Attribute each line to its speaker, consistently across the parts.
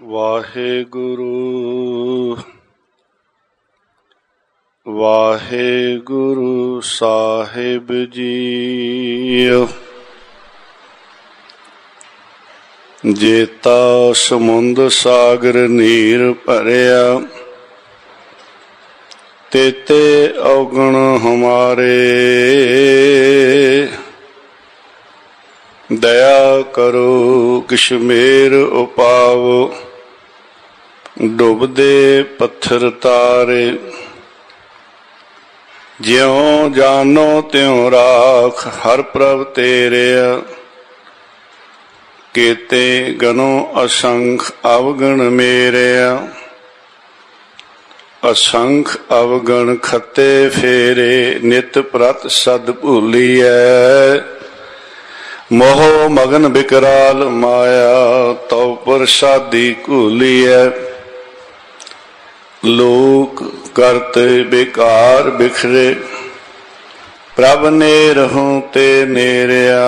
Speaker 1: ਵਾਹਿਗੁਰੂ ਵਾਹਿਗੁਰੂ ਸਾਹਿਬ ਜੀ। ਜੇਤਾ ਸਮੁੰਦ ਸਾਗਰ ਨੀਰ ਭਰਿਆ, ਤੇਤੇ ਔਗਣ ਹਮਾਰੇ। ਦਇਆ ਕਰੋ ਕਿਛ ਮੇਰ ਉਪਾਵੋ, ਡੁੱਬਦੇ ਪੱਥਰ ਤਾਰੇ। ਜਿਉਂ ਜਾਨੋ ਤਿਉ ਰਾਖ ਹਰ ਪ੍ਰਭ ਤੇਰਿਆ, ਕੀਤੇ ਗਨੋ ਅਸੰਖ ਅਵਗਣ ਮੇਰਿਆ। ਅਸੰਖ ਅਵਗਣ ਖੱਤੇ ਫੇਰੇ, ਨਿਤ ਪ੍ਰਤ ਸਦ ਭੂਲੀਐ। ਮੋਹ ਮਗਨ ਬਿਕਰਾਲ ਮਾਇਆ, ਤਉ ਪ੍ਰਸਾਦੀ ਘੂਲੀਐ। ਲੋਕ ਕਰਤ ਬੇਕਾਰ ਬਿਖਰੇ, ਪ੍ਰਭ ਨੇਰਹੁ ਤੇ ਨੇਰਿਆ।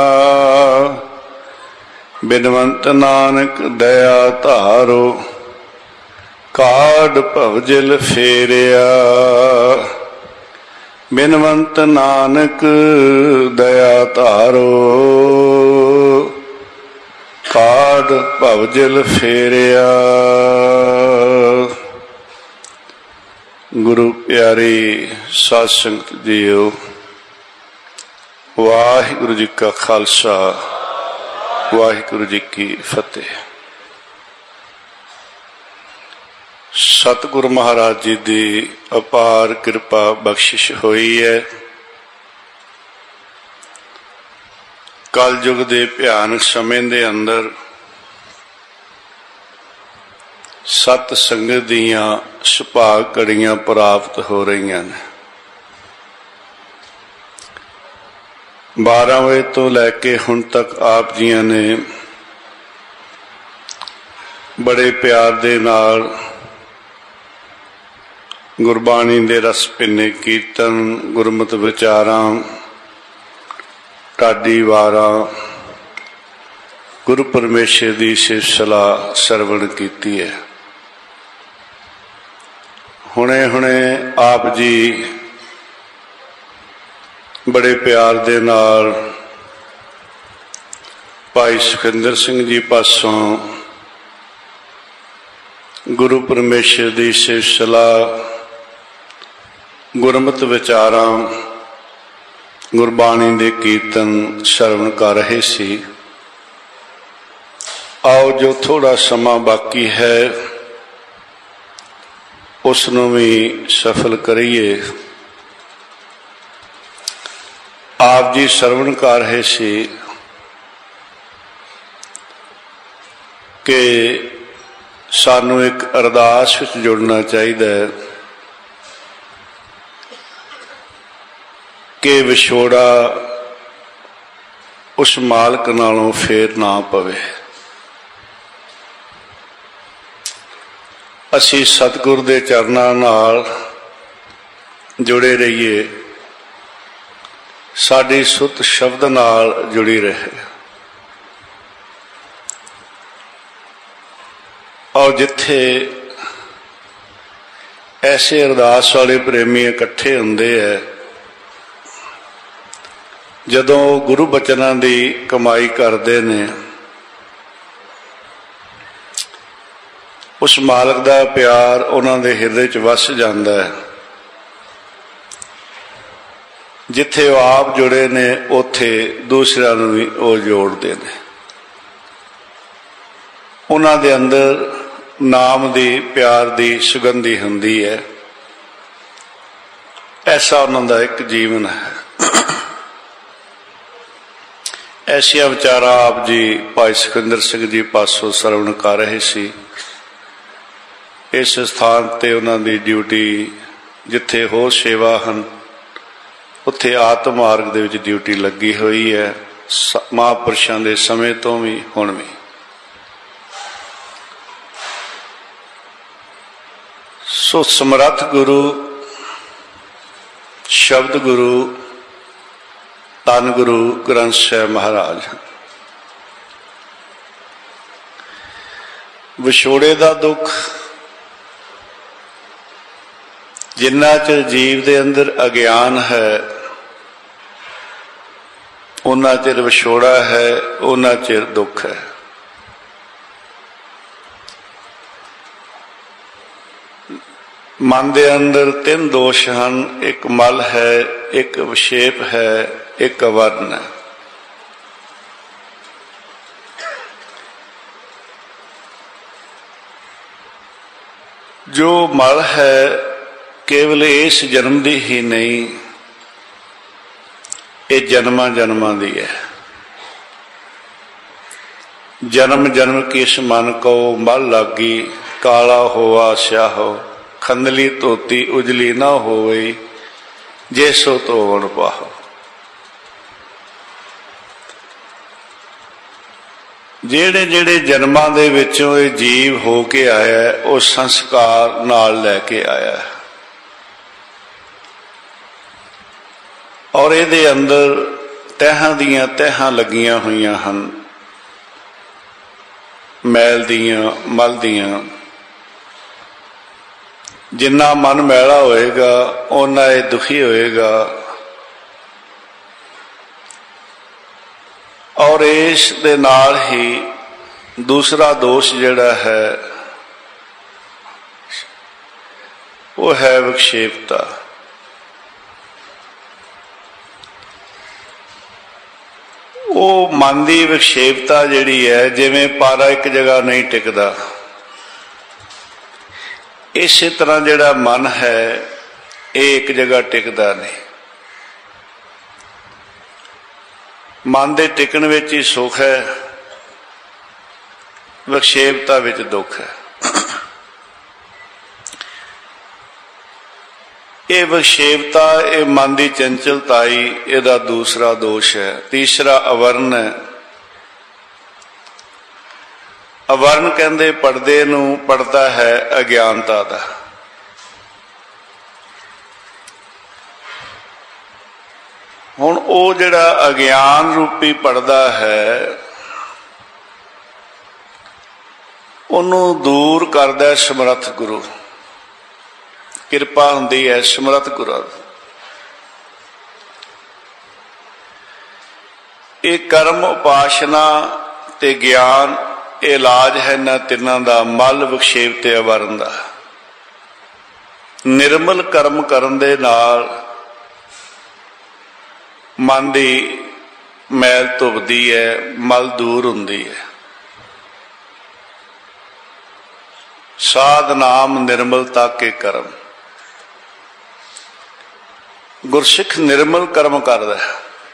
Speaker 1: ਬਿਨਵੰਤ ਨਾਨਕ ਦਇਆ ਧਾਰੋ, ਕਾਢ ਭਵਜਲ ਫੇਰਿਆ। ਬਿਨਵੰਤ ਨਾਨਕ ਦਇਆ ਧਾਰੋ, ਕਾਢ ਭਵਜਲ ਫੇਰਿਆ। ਗੁਰੂ ਪਿਆਰੀ ਸਾਧ ਸੰਗਤ ਜੀਓ, ਵਾਹਿਗੁਰੂ ਜੀ ਕਾ ਖਾਲਸਾ, ਵਾਹਿਗੁਰੂ ਜੀ ਕੀ ਫਤਿਹ। ਸਤਿਗੁਰੂ ਮਹਾਰਾਜ ਜੀ ਦੀ ਅਪਾਰ ਕਿਰਪਾ ਬਖਸ਼ਿਸ਼ ਹੋਈ ਹੈ। ਕਲਯੁਗ ਦੇ ਭਿਆਨਕ ਸਮੇਂ ਦੇ ਅੰਦਰ ਸਤ ਸੰਗਤ ਦੀਆਂ ਸੁਭਾਗ ਘੜੀਆਂ ਪ੍ਰਾਪਤ ਹੋ ਰਹੀਆਂ ਨੇ। 12 ਵਜੇ ਤੋਂ ਲੈ ਕੇ ਹੁਣ ਤੱਕ ਆਪ ਜੀਆਂ ਨੇ ਬੜੇ ਪਿਆਰ ਦੇ ਨਾਲ ਗੁਰਬਾਣੀ ਦੇ ਰਸ ਭਿੰਨੇ ਕੀਰਤਨ, ਗੁਰਮਤਿ ਵਿਚਾਰਾਂ, ਢਾਡੀ ਵਾਰਾਂ, ਗੁਰੂ ਪਰਮੇਸ਼ਰ ਦੀ ਸਿਫਤ ਸਲਾਹ ਸਰਵਣ ਕੀਤੀ ਹੈ। ਹੁਣੇ ਆਪ ਜੀ ਬੜੇ ਪਿਆਰ ਦੇ ਨਾਲ ਭਾਈ ਸੁਖਿੰਦਰ ਸਿੰਘ ਜੀ ਪਾਸੋਂ ਗੁਰੂ ਪਰਮੇਸ਼ਰ ਦੀ ਸਿਫਤ ਸਲਾਹ, ਗੁਰਮਤਿ ਵਿਚਾਰਾਂ, ਗੁਰਬਾਣੀ ਦੇ ਕੀਰਤਨ ਸਰਵਣ ਕਰ ਰਹੇ ਸੀ। ਆਓ ਜੋ ਥੋੜਾ ਸਮਾਂ ਬਾਕੀ ਹੈ ਉਸ ਨੂੰ ਵੀ ਸਫਲ ਕਰੀਏ। ਆਪ ਜੀ ਸਰਵਣ ਕਰ ਰਹੇ ਸੀ ਕਿ ਸਾਨੂੰ ਇੱਕ ਅਰਦਾਸ ਵਿੱਚ ਜੁੜਨਾ ਚਾਹੀਦਾ ਹੈ ਕਿ ਵਿਛੋੜਾ ਉਸ ਮਾਲਕ ਨਾਲੋਂ ਫੇਰ ਨਾ ਪਵੇ। ਅਸੀਂ ਸਤਿਗੁਰ ਦੇ ਚਰਨਾਂ ਨਾਲ ਜੁੜੇ ਰਹੀਏ, ਸਾਡੀ ਸੁੱਤ ਸ਼ਬਦ ਨਾਲ ਜੁੜੀ ਰਹੇ। ਔਰ ਜਿੱਥੇ ਐਸੇ ਅਰਦਾਸ ਵਾਲੇ ਪ੍ਰੇਮੀ ਇਕੱਠੇ ਹੁੰਦੇ ਹੈ, ਜਦੋਂ ਗੁਰੂ ਬਚਨਾਂ ਦੀ ਕਮਾਈ ਕਰਦੇ ਨੇ, ਉਸ ਮਾਲਕ ਦਾ ਪਿਆਰ ਉਹਨਾਂ ਦੇ ਹਿਰਦੇ 'ਚ ਵਸ ਜਾਂਦਾ ਹੈ। ਜਿੱਥੇ ਉਹ ਆਪ ਜੁੜੇ ਨੇ ਉੱਥੇ ਦੂਸਰਿਆਂ ਨੂੰ ਵੀ ਉਹ ਜੋੜਦੇ ਨੇ। ਉਹਨਾਂ ਦੇ ਅੰਦਰ ਨਾਮ ਦੀ, ਪਿਆਰ ਦੀ ਸੁਗੰਧੀ ਹੁੰਦੀ ਹੈ। ਐਸਾ ਉਹਨਾਂ ਦਾ ਇੱਕ ਜੀਵਨ ਹੈ। ਐਸੀਆਂ ਵਿਚਾਰਾਂ ਆਪ ਜੀ ਭਾਈ ਸੁਖਿੰਦਰ ਸਿੰਘ ਜੀ ਪਾਸੋਂ ਸਰਵਣ ਕਰ ਰਹੇ ਸੀ। ਇਸ ਸਥਾਨ ਤੇ ਉਹਨਾਂ ਦੀ ਡਿਊਟੀ, ਜਿੱਥੇ ਹੋਰ ਸੇਵਾ ਹਨ ਉੱਥੇ ਆਤਮ ਮਾਰਗ ਦੇ ਵਿੱਚ ਡਿਊਟੀ ਲੱਗੀ ਹੋਈ ਹੈ, ਮਹਾਂਪੁਰਸ਼ਾਂ ਦੇ ਸਮੇਂ ਤੋਂ ਵੀ ਹੁਣ ਵੀ। ਸੋ ਸਮਰੱਥ ਗੁਰੂ, ਸ਼ਬਦ ਗੁਰੂ, ਧੰਨ ਗੁਰੂ ਗ੍ਰੰਥ ਸਾਹਿਬ ਮਹਾਰਾਜ ਵਿਛੋੜੇ ਦਾ ਦੁੱਖ ਜਿੰਨਾ ਚਿਰ ਜੀਵ ਦੇ ਅੰਦਰ ਅਗਿਆਨ ਹੈ, ਉਹਨਾਂ ਚਿਰ ਵਿਛੋੜਾ ਹੈ, ਉਹਨਾਂ ਚਿਰ ਦੁੱਖ ਹੈ। ਮਨ ਦੇ ਅੰਦਰ ਤਿੰਨ ਦੋਸ਼ ਹਨ, ਇੱਕ ਮਲ ਹੈ, ਇੱਕ ਵਿਸ਼ੇਪ ਹੈ, ਇੱਕ ਅਵਰਨ ਹੈ। ਜੋ ਮਲ ਹੈ ਕੇਵਲ ਇਸ ਜਨਮ ਦੀ ਹੀ ਨਹੀਂ, ਇਹ ਜਨਮਾਂ ਜਨਮਾਂ ਦੀ ਹੈ। ਜਨਮ ਜਨਮ ਕਿਸ ਮਨ ਕੋ ਮਲ ਲਾਗੀ, ਕਾਲਾ ਹੋਆ ਸਿਆਹੋ ਖੰਦਲੀ ਧੋਤੀ ਉਜਲੀ ਨਾ ਹੋਵੇ, ਜੇ ਸੋ ਧੋਵਣ ਪਾਹੋ। ਜਿਹੜੇ ਜਿਹੜੇ ਜਨਮਾਂ ਦੇ ਵਿੱਚੋਂ ਇਹ ਜੀਵ ਹੋ ਕੇ ਆਇਆ, ਉਹ ਸੰਸਕਾਰ ਨਾਲ ਲੈ ਕੇ ਆਇਆ, ਔਰ ਇਹਦੇ ਅੰਦਰ ਤਹਿਾਂ ਦੀਆਂ ਤਹਿਾਂ ਲੱਗੀਆਂ ਹੋਈਆਂ ਹਨ, ਮੈਲ ਦੀਆਂ, ਮਲ ਦੀਆਂ। ਜਿੰਨਾ ਮਨ ਮੈਲਾ ਹੋਏਗਾ ਓਨਾ ਇਹ ਦੁਖੀ ਹੋਏਗਾ, ਔਰ ਇਸ ਦੇ ਨਾਲ ਹੀ ਦੂਸਰਾ ਦੋਸ਼ ਜਿਹੜਾ ਹੈ ਉਹ ਹੈ ਵਿਖੇਪਤਾ। ਉਹ ਮਨ ਦੀ ਵਿਖੇਪਤਾ ਜਿਹੜੀ ਹੈ, ਜਿਵੇਂ ਪਾਰਾ ਇੱਕ ਜਗ੍ਹਾ ਨਹੀਂ ਟਿਕਦਾ, ਇਸੇ ਤਰ੍ਹਾਂ ਜਿਹੜਾ ਮਨ ਹੈ ਇਹ ਇੱਕ ਜਗ੍ਹਾ ਟਿਕਦਾ ਨਹੀਂ। ਮਨ ਦੇ ਟਿਕਣ ਵਿੱਚ ਹੀ ਸੁੱਖ ਹੈ, ਵਿਖੇਪਤਾ ਵਿੱਚ ਦੁੱਖ ਹੈ। ਇਹ ਵਿਖੇਪਤਾ, ਇਹ ਮਨ ਦੀ ਚੰਚਲਤਾ ਹੀ ਇਹਦਾ ਦੂਸਰਾ ਦੋਸ਼ ਹੈ। ਤੀਸਰਾ ਅਵਰਨ ਹੈ। ਅਵਰਨ ਕਹਿੰਦੇ ਪਰਦੇ ਨੂੰ, ਪਰਦਾ ਹੈ ਅਗਿਆਨਤਾ ਦਾ। ਹੁਣ ਉਹ ਜਿਹੜਾ ਅਗਿਆਨ ਰੂਪੀ ਪਰਦਾ ਹੈ, ਉਹਨੂੰ ਦੂਰ ਕਰਦਾ ਸਮਰੱਥ ਗੁਰੂ। ਕਿਰਪਾ ਹੁੰਦੀ ਹੈ ਸਮਰੱਥ ਗੁਰੂ। ਇਹ ਕਰਮ, ਉਪਾਸ਼ਨਾ ਤੇ ਗਿਆਨ, ਇਹ ਇਲਾਜ ਹੈ ਇਹਨਾਂ ਤਿੰਨਾਂ ਦਾ, ਮਲ, ਵਿਖੇਪ ਤੇ ਅਵਰਨ ਦਾ। ਨਿਰਮਲ ਕਰਮ ਕਰਨ ਦੇ ਨਾਲ ਮਨ ਦੀ ਮੈਲ ਧੁੱਪਦੀ ਹੈ, ਮਲ ਦੂਰ ਹੁੰਦੀ ਹੈ। ਸਾਧ ਨਾਮ ਨਿਰਮਲਤਾ ਕੇ ਕਰਮ। ਗੁਰਸਿੱਖ ਨਿਰਮਲ ਕਰਮ ਕਰਦਾ ਹੈ।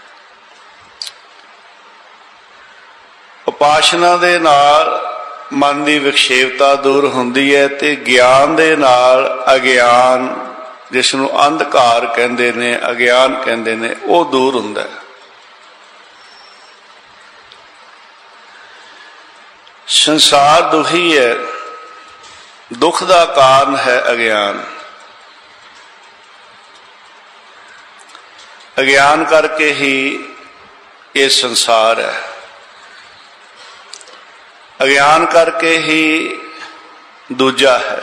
Speaker 1: ਉਪਾਸ਼ਨਾ ਦੇ ਨਾਲ ਮਨ ਦੀ ਵਿਖੇਪਤਾ ਦੂਰ ਹੁੰਦੀ ਹੈ, ਤੇ ਗਿਆਨ ਦੇ ਨਾਲ ਅਗਿਆਨ, ਜਿਸ ਨੂੰ ਅੰਧਕਾਰ ਕਹਿੰਦੇ ਨੇ, ਅਗਿਆਨ ਕਹਿੰਦੇ ਨੇ, ਉਹ ਦੂਰ ਹੁੰਦਾ ਹੈ। ਸੰਸਾਰ ਦੁਖੀ ਹੈ, ਦੁੱਖ ਦਾ ਕਾਰਨ ਹੈ ਅਗਿਆਨ। ਅਗਿਆਨ ਕਰਕੇ ਹੀ ਇਹ ਸੰਸਾਰ ਹੈ। ਅਗਿਆਨ ਕਰਕੇ ਹੀ ਦੂਜਾ ਹੈ।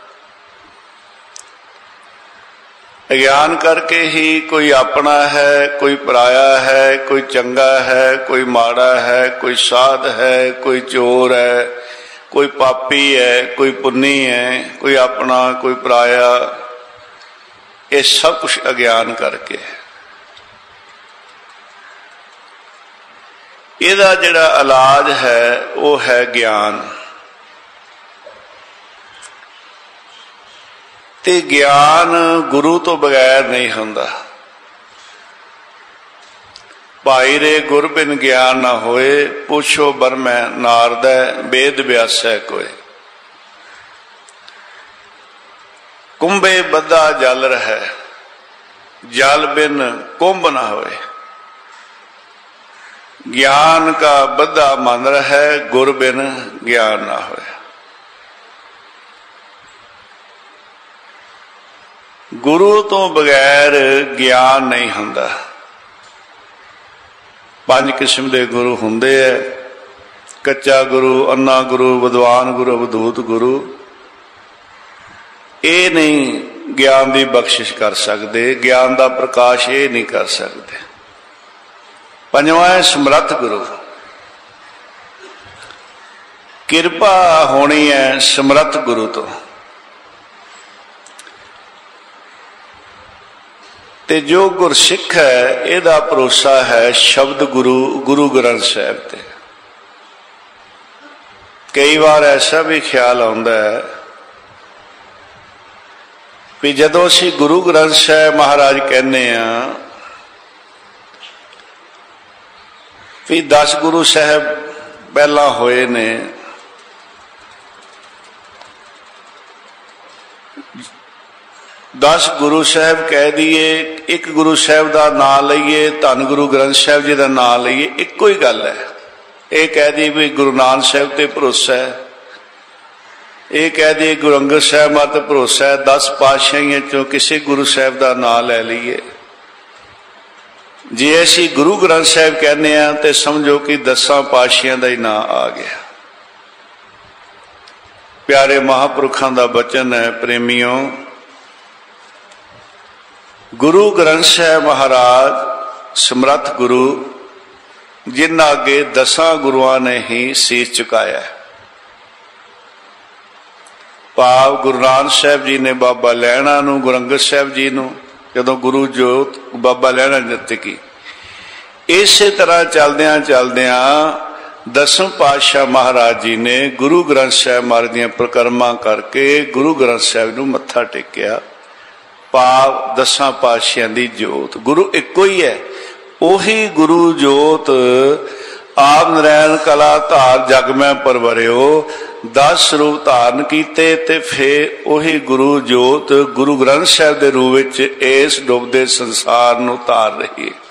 Speaker 1: ਅਗਿਆਨ ਕਰਕੇ ਹੀ ਕੋਈ ਆਪਣਾ ਹੈ, ਕੋਈ ਪਰਾਇਆ ਹੈ, ਕੋਈ ਚੰਗਾ ਹੈ, ਕੋਈ ਮਾੜਾ ਹੈ, ਕੋਈ ਸਾਧ ਹੈ, ਕੋਈ ਚੋਰ ਹੈ, ਕੋਈ ਪਾਪੀ ਹੈ, ਕੋਈ ਪੁੰਨੀ ਹੈ, ਕੋਈ ਆਪਣਾ, ਕੋਈ ਪਰਾਇਆ। ਇਹ ਸਭ ਕੁਛ ਅਗਿਆਨ ਕਰਕੇ। ਇਹਦਾ ਜਿਹੜਾ ਇਲਾਜ ਹੈ ਉਹ ਹੈ ਗਿਆਨ। ਤੇ ਗਿਆਨ ਗੁਰੂ ਤੋਂ ਬਗੈਰ ਨਹੀਂ ਹੁੰਦਾ। ਭਾਈ ਰੇ ਗੁਰ ਬਿਨ ਗਿਆਨ ਨਾ ਹੋਏ, ਪੁੱਛੋ ਬਰਮੈ ਨਾਰਦੈ, ਵੇਦ ਵਿਆਸੈ ਕੋਏ। ਕੁੰਭੇ ਬੱਧਾ ਜਲ ਰਹਿ, जल बिन कुंभ न होए। ज्ञान का बद्धा मन रहे, गुर बिन ज्ञान ना होए। गुरु तो बगैर ज्ञान नहीं हुंदा। पांच किस्म के गुरु हुंदे है। ਕੱਚਾ ਗੁਰੂ, ਅੰਨਾ ਗੁਰੂ, ਵਿਦਵਾਨ ਗੁਰੂ, ਅਵਧੂਤ ਗੁਰੂ, ਇਹ ਨਹੀਂ ਗਿਆਨ ਦੀ ਬਖਸ਼ਿਸ਼ ਕਰ ਸਕਦੇ, ਗਿਆਨ ਦਾ ਪ੍ਰਕਾਸ਼ ਇਹ ਨਹੀਂ ਕਰ ਸਕਦੇ। ਪੰਜਵਾਂ ਹੈ ਸਮਰੱਥ ਗੁਰੂ। ਕਿਰਪਾ ਹੋਣੀ ਹੈ ਸਮਰੱਥ ਗੁਰੂ ਤੋਂ। ਤੇ ਜੋ ਗੁਰਸਿੱਖ ਹੈ ਇਹਦਾ ਭਰੋਸਾ ਹੈ ਸ਼ਬਦ ਗੁਰੂ, ਗੁਰੂ ਗ੍ਰੰਥ ਸਾਹਿਬ ਤੇ। ਕਈ ਵਾਰ ਐਸਾ ਵੀ ਖਿਆਲ ਆਉਂਦਾ ਹੈ ਵੀ ਜਦੋਂ ਅਸੀਂ ਗੁਰੂ ਗ੍ਰੰਥ ਸਾਹਿਬ ਮਹਾਰਾਜ ਕਹਿੰਦੇ ਹਾਂ ਵੀ 10 ਗੁਰੂ ਸਾਹਿਬ ਪਹਿਲਾਂ ਹੋਏ ਨੇ, 10 ਗੁਰੂ ਸਾਹਿਬ ਕਹਿ ਦਈਏ, ਇੱਕ ਗੁਰੂ ਸਾਹਿਬ ਦਾ ਨਾਂ ਲਈਏ, ਧੰਨ ਗੁਰੂ ਗ੍ਰੰਥ ਸਾਹਿਬ ਜੀ ਦਾ ਨਾਂ ਲਈਏ, ਇੱਕੋ ਹੀ ਗੱਲ ਹੈ। ਇਹ ਕਹਿ ਦਈਏ ਵੀ ਗੁਰੂ ਨਾਨਕ ਸਾਹਿਬ ਤੇ ਭਰੋਸਾ ਹੈ, ਇਹ ਕਹਿ ਦਈਏ ਗੁਰੂ ਅੰਗਦ ਸਾਹਿਬ ਮਾਂ ਤੇ ਭਰੋਸਾ ਹੈ, 10 ਪਾਤਸ਼ਾਹੀਆਂ ਚੋਂ ਕਿਸੇ ਗੁਰੂ ਸਾਹਿਬ ਦਾ ਨਾਂ ਲੈ ਲਈਏ। ਜੇ ਅਸੀਂ ਗੁਰੂ ਗ੍ਰੰਥ ਸਾਹਿਬ ਕਹਿੰਦੇ ਹਾਂ ਤੇ ਸਮਝੋ ਕਿ 10 ਪਾਤਸ਼ਾਹੀਆਂ ਦਾ ਹੀ ਨਾਂ ਆ ਗਿਆ। ਪਿਆਰੇ ਮਹਾਂਪੁਰਖਾਂ ਦਾ ਬਚਨ ਹੈ, ਪ੍ਰੇਮੀਓ, ਗੁਰੂ ਗ੍ਰੰਥ ਸਾਹਿਬ ਮਹਾਰਾਜ ਸਮਰੱਥ ਗੁਰੂ, ਜਿਨ੍ਹਾਂ ਅੱਗੇ 10 ਗੁਰੂਆਂ ਨੇ ਹੀ ਸੀਸ ਝੁਕਾਇਆ। ਭਾਵ ਗੁਰੂ ਨਾਨਕ ਸਾਹਿਬ ਜੀ ਨੇ ਬਾਬਾ ਲਹਿਣਾ ਨੂੰ, ਗੁਰੂ ਅੰਗਦ ਸਾਹਿਬ ਜੀ ਨੂੰ ਜਦੋਂ ਗੁਰੂ ਜੋਤ ਬਾਬਾ ਲਹਿਣਾ ਨਿਰਤਕੀ, ਇਸੇ ਤਰ੍ਹਾਂ ਚਲਦਿਆਂ ਚਲਦਿਆਂ 10 ਪਾਤਸ਼ਾਹ ਮਹਾਰਾਜ ਜੀ ਨੇ ਗੁਰੂ ਗ੍ਰੰਥ ਸਾਹਿਬ ਮਹਾਰਾਜ ਦੀਆਂ ਪ੍ਰਕਰਮਾਂ ਕਰਕੇ ਗੁਰੂ ਗ੍ਰੰਥ ਸਾਹਿਬ ਨੂੰ ਮੱਥਾ ਟੇਕਿਆ। ਭਾਵ 10 ਪਾਤਸ਼ਾਹਾਂ ਦੀ ਜੋਤ, ਗੁਰੂ ਇੱਕੋ ਹੀ ਹੈ। ਉਹੀ ਗੁਰੂ ਜੋਤ ਆਪ ਨਰੈਣ ਕਲਾ ਧਾਰ ਜਗ ਮੈਂ ਪਰਵਰਿਓ, 10 ਰੂਪ ਧਾਰਨ ਕੀਤੇ ਤੇ ਫਿਰ ਉਹੀ ਗੁਰੂ ਜੋਤ ਗੁਰੂ ਗ੍ਰੰਥ ਸਾਹਿਬ ਦੇ ਰੂਪ ਵਿੱਚ ਇਸ ਡੁੱਬਦੇ ਸੰਸਾਰ ਨੂੰ ਧਾਰ ਰਹੀ ਹੈ।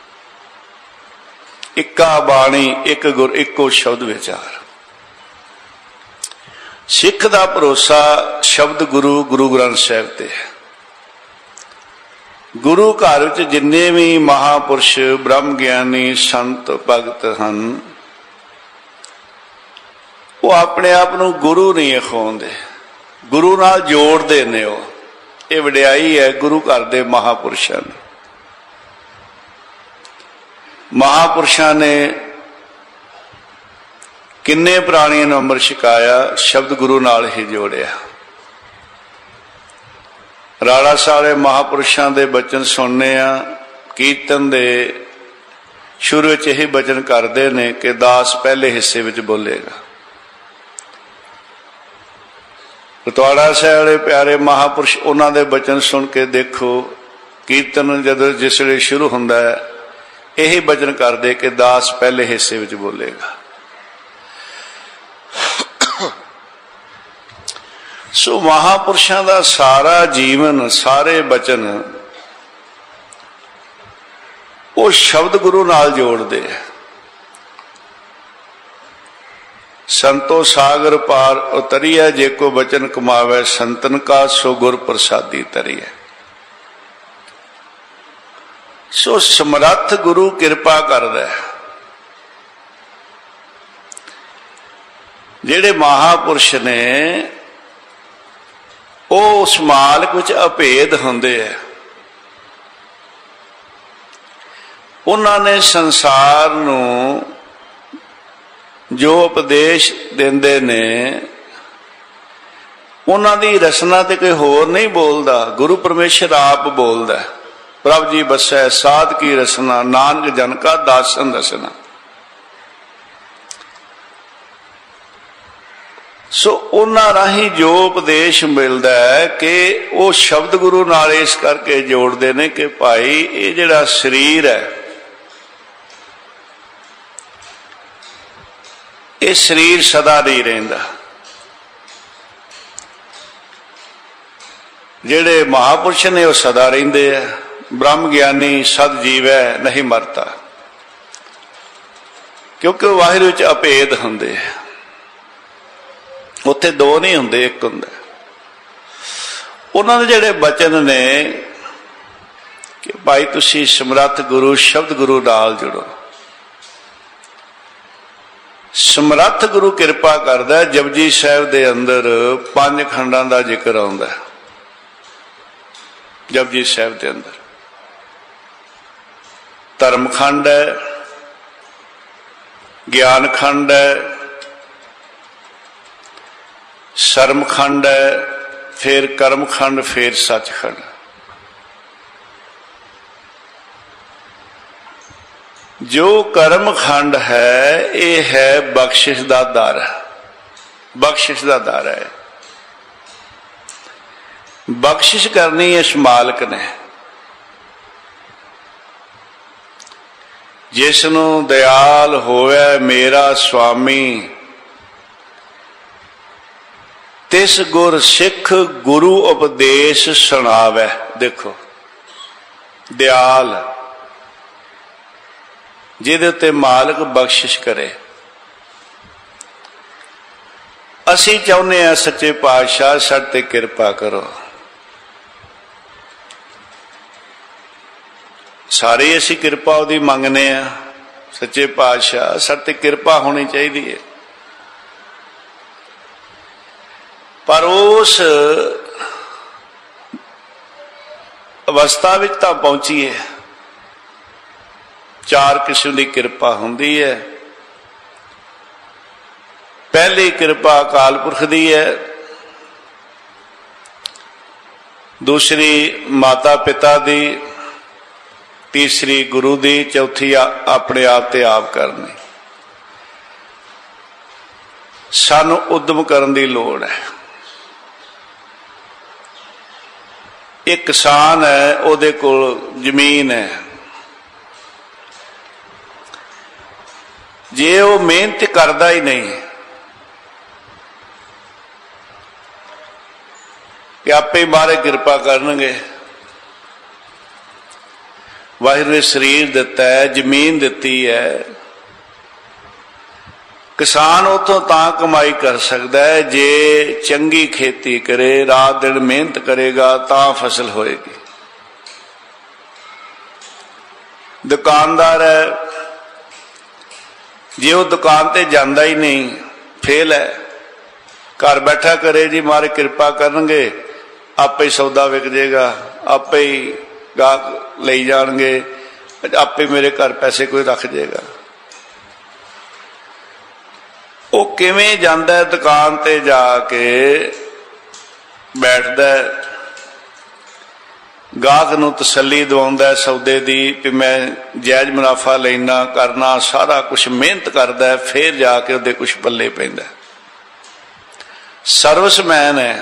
Speaker 1: ਇੱਕਾ ਬਾਣੀ, ਇੱਕ ਗੁਰ, ਇੱਕੋ ਸ਼ਬਦ ਵਿਚਾਰ। ਸਿੱਖ ਦਾ ਭਰੋਸਾ ਸ਼ਬਦ ਗੁਰੂ, ਗੁਰੂ ਗ੍ਰੰਥ ਸਾਹਿਬ ਤੇ ਹੈ। ਗੁਰੂ ਘਰ ਵਿੱਚ ਜਿੰਨੇ ਵੀ ਮਹਾਂਪੁਰਸ਼, ਬ੍ਰਹਮ ਗਿਆਨੀ, ਸੰਤ, ਭਗਤ ਹਨ, ਉਹ ਆਪਣੇ ਆਪ ਨੂੰ ਗੁਰੂ ਨਹੀਂ ਅਖਵਾਉਂਦੇ, ਗੁਰੂ ਨਾਲ ਜੋੜਦੇ ਨੇ। ਉਹ ਇਹ ਵਡਿਆਈ ਹੈ ਗੁਰੂ ਘਰ ਦੇ ਮਹਾਂਪੁਰਸ਼ਾਂ ਦੀ। ਮਹਾਂਪੁਰਸ਼ਾਂ ਨੇ ਕਿੰਨੇ ਪ੍ਰਾਣੀਆਂ ਨੂੰ ਅੰਮ੍ਰਿਤ ਛਕਾਇਆ, ਸ਼ਬਦ ਗੁਰੂ ਨਾਲ ਹੀ ਜੋੜਿਆ। ਰਾੜਾ ਸਾਹਿਬ ਦੇ ਮਹਾਂਪੁਰਸ਼ਾਂ ਦੇ ਬਚਨ ਸੁਣਨੇ ਆ, ਕੀਰਤਨ ਦੇ ਸ਼ੁਰੂ ਵਿੱਚ ਇਹ ਬਚਨ ਕਰਦੇ ਨੇ ਕਿ ਦਾਸ ਪਹਿਲੇ ਹਿੱਸੇ ਵਿੱਚ ਬੋਲੇਗਾ। ਰਤਵਾੜਾ ਸਾਹਿਬ ਦੇ ਪਿਆਰੇ ਮਹਾਂਪੁਰਸ਼, ਉਹਨਾਂ ਦੇ ਬਚਨ ਸੁਣ ਕੇ ਦੇਖੋ, ਕੀਰਤਨ ਜਦੋਂ ਜਿਸ ਵੇਲੇ ਸ਼ੁਰੂ ਹੁੰਦਾ ਹੈ ਇਹੀ ਬਚਨ ਕਰਦੇ ਕਿ ਦਾਸ ਪਹਿਲੇ ਹਿੱਸੇ ਵਿੱਚ ਬੋਲੇਗਾ। ਸੋ ਮਹਾਂਪੁਰਸ਼ਾਂ ਦਾ ਸਾਰਾ ਜੀਵਨ, ਸਾਰੇ ਬਚਨ ਉਹ ਸ਼ਬਦ ਗੁਰੂ ਨਾਲ ਜੋੜਦੇ ਆ। ਸੰਤੋ ਸਾਗਰ ਪਾਰ ਉਤਰੀਐ, ਜੇ ਕੋ ਬਚਨ ਕਮਾਵੇ ਸੰਤਨ ਕਾ, ਸੋ ਗੁਰ ਪ੍ਰਸਾਦੀ ਤਰੀਐ। ਸੋ ਸਮਰੱਥ ਗੁਰੂ ਕਿਰਪਾ ਕਰਦਾ। ਜਿਹੜੇ ਮਹਾਂਪੁਰਸ਼ ਨੇ ਉਹ ਉਸ ਮਾਲਕ ਵਿੱਚ ਅਭੇਦ ਹੁੰਦੇ ਆ। ਉਹਨਾਂ ਨੇ ਸੰਸਾਰ ਨੂੰ ਜੋ ਉਪਦੇਸ਼ ਦਿੰਦੇ ਨੇ, ਉਹਨਾਂ ਦੀ ਰਸਨਾ ਤੇ ਕੋਈ ਹੋਰ ਨਹੀਂ ਬੋਲਦਾ, ਗੁਰੂ ਪਰਮੇਸ਼ਰ ਆਪ ਬੋਲਦਾ। ਪ੍ਰਭ ਜੀ ਬਸੈ ਸਾਧ ਕੀ ਰਸਨਾ, ਨਾਨਕ ਜਨ ਕਾ ਦਾਸਨ ਦਸਨਾ। ਸੋ ਉਹਨਾਂ ਰਾਹੀਂ ਜੋ ਉਪਦੇਸ਼ ਮਿਲਦਾ ਹੈ ਕਿ ਉਹ ਸ਼ਬਦ ਗੁਰੂ ਨਾਲ ਇਸ ਕਰਕੇ ਜੋੜਦੇ ਨੇ ਕਿ ਭਾਈ ਇਹ ਜਿਹੜਾ ਸਰੀਰ ਹੈ, ਇਹ ਸਰੀਰ ਸਦਾ ਨਹੀਂ ਰਹਿੰਦਾ। ਜਿਹੜੇ ਮਹਾਂਪੁਰਸ਼ ਨੇ ਉਹ ਸਦਾ ਰਹਿੰਦੇ ਆ। ਬ੍ਰਹਮ ਗਿਆਨੀ ਸਦ ਜੀਵੈ ਨਹੀਂ ਮਰਤਾ, ਕਿਉਂਕਿ ਉਹ ਵਾਹਿਗੁਰੂ ਵਿੱਚ ਅਭੇਦ ਹੁੰਦੇ ਆ। ਉੱਥੇ ਦੋ ਨਹੀਂ ਹੁੰਦੇ, ਇੱਕ ਹੁੰਦਾ। ਉਹਨਾਂ ਦੇ ਜਿਹੜੇ ਬਚਨ ਨੇ ਕਿ ਭਾਈ ਤੁਸੀਂ ਸਮਰੱਥ ਗੁਰੂ, ਸ਼ਬਦ ਗੁਰੂ ਨਾਲ ਜੁੜੋ। ਸਮਰੱਥ ਗੁਰੂ ਕਿਰਪਾ ਕਰਦਾ। ਜਪਜੀ ਸਾਹਿਬ ਦੇ ਅੰਦਰ 5 ਖੰਡਾਂ ਦਾ ਜ਼ਿਕਰ ਆਉਂਦਾ। ਜਪਜੀ ਸਾਹਿਬ ਦੇ ਅੰਦਰ ਧਰਮ ਖੰਡ ਹੈ, ਗਿਆਨ ਖੰਡ ਹੈ, ਸ਼ਰਮ ਖੰਡ ਹੈ, फिर कर्म खंड, फिर सचखंड। जो कर्म खंड है ये है बख्शिश दा दर। बख्शिश दा दर है। बख्शिश करनी इस मालिक ने, जिसनों दयाल होवे मेरा स्वामी, तिस गुर सिख गुरु उपदेश सुनावे। देखो दयाल जिहदे ते मालिक बख्शिश करे। असी चाहुंदे हां सच्चे पातशाह साडे ते किरपा करो। सारे असी किरपा उहदी मंगने आ। सच्चे पातशाह साडे ते किरपा होनी चाहिदी है। पर उस अवस्था विच तां पहुंचीए। 4 किस्म की किरपा हुंदी है। पहली किरपा अकाल पुरख दी है, दूसरी माता पिता दी, तीसरी गुरु दी, चौथी अपने आप ते आप करनी। सानू उद्यम करन दी लोड़ है। एक किसान है, उहदे कोल जमीन है, जे वो मेहनत करता ही नहीं कि आपे मारे किरपा करनगे। वाहिगुरू ने शरीर दिता है, जमीन दिती है। किसान उतों तां कमाई कर सकता है जे चंगी खेती करे, रात दिन मेहनत करेगा तां फसल होएगी। दुकानदार है, जे वो दुकान ते जांदा ही नहीं फेल है। घर बैठा करे जी मारे किरपा करनगे, आपे सौदा विक जाएगा, आपे ही गाहक ले जाणगे, आपे मेरे घर पैसे कोई रख जाएगा। वो किवें जांदा है दुकान ते जाके बैठदा है, गाहक नूं तसल्ली दवाउंदा है सौदे दी कि मैं जायज़ मुनाफा लेना करना, सारा कुछ मेहनत करदा है, फिर जाके उहदे कुछ पल्ले पैंदा। सर्विसमैन है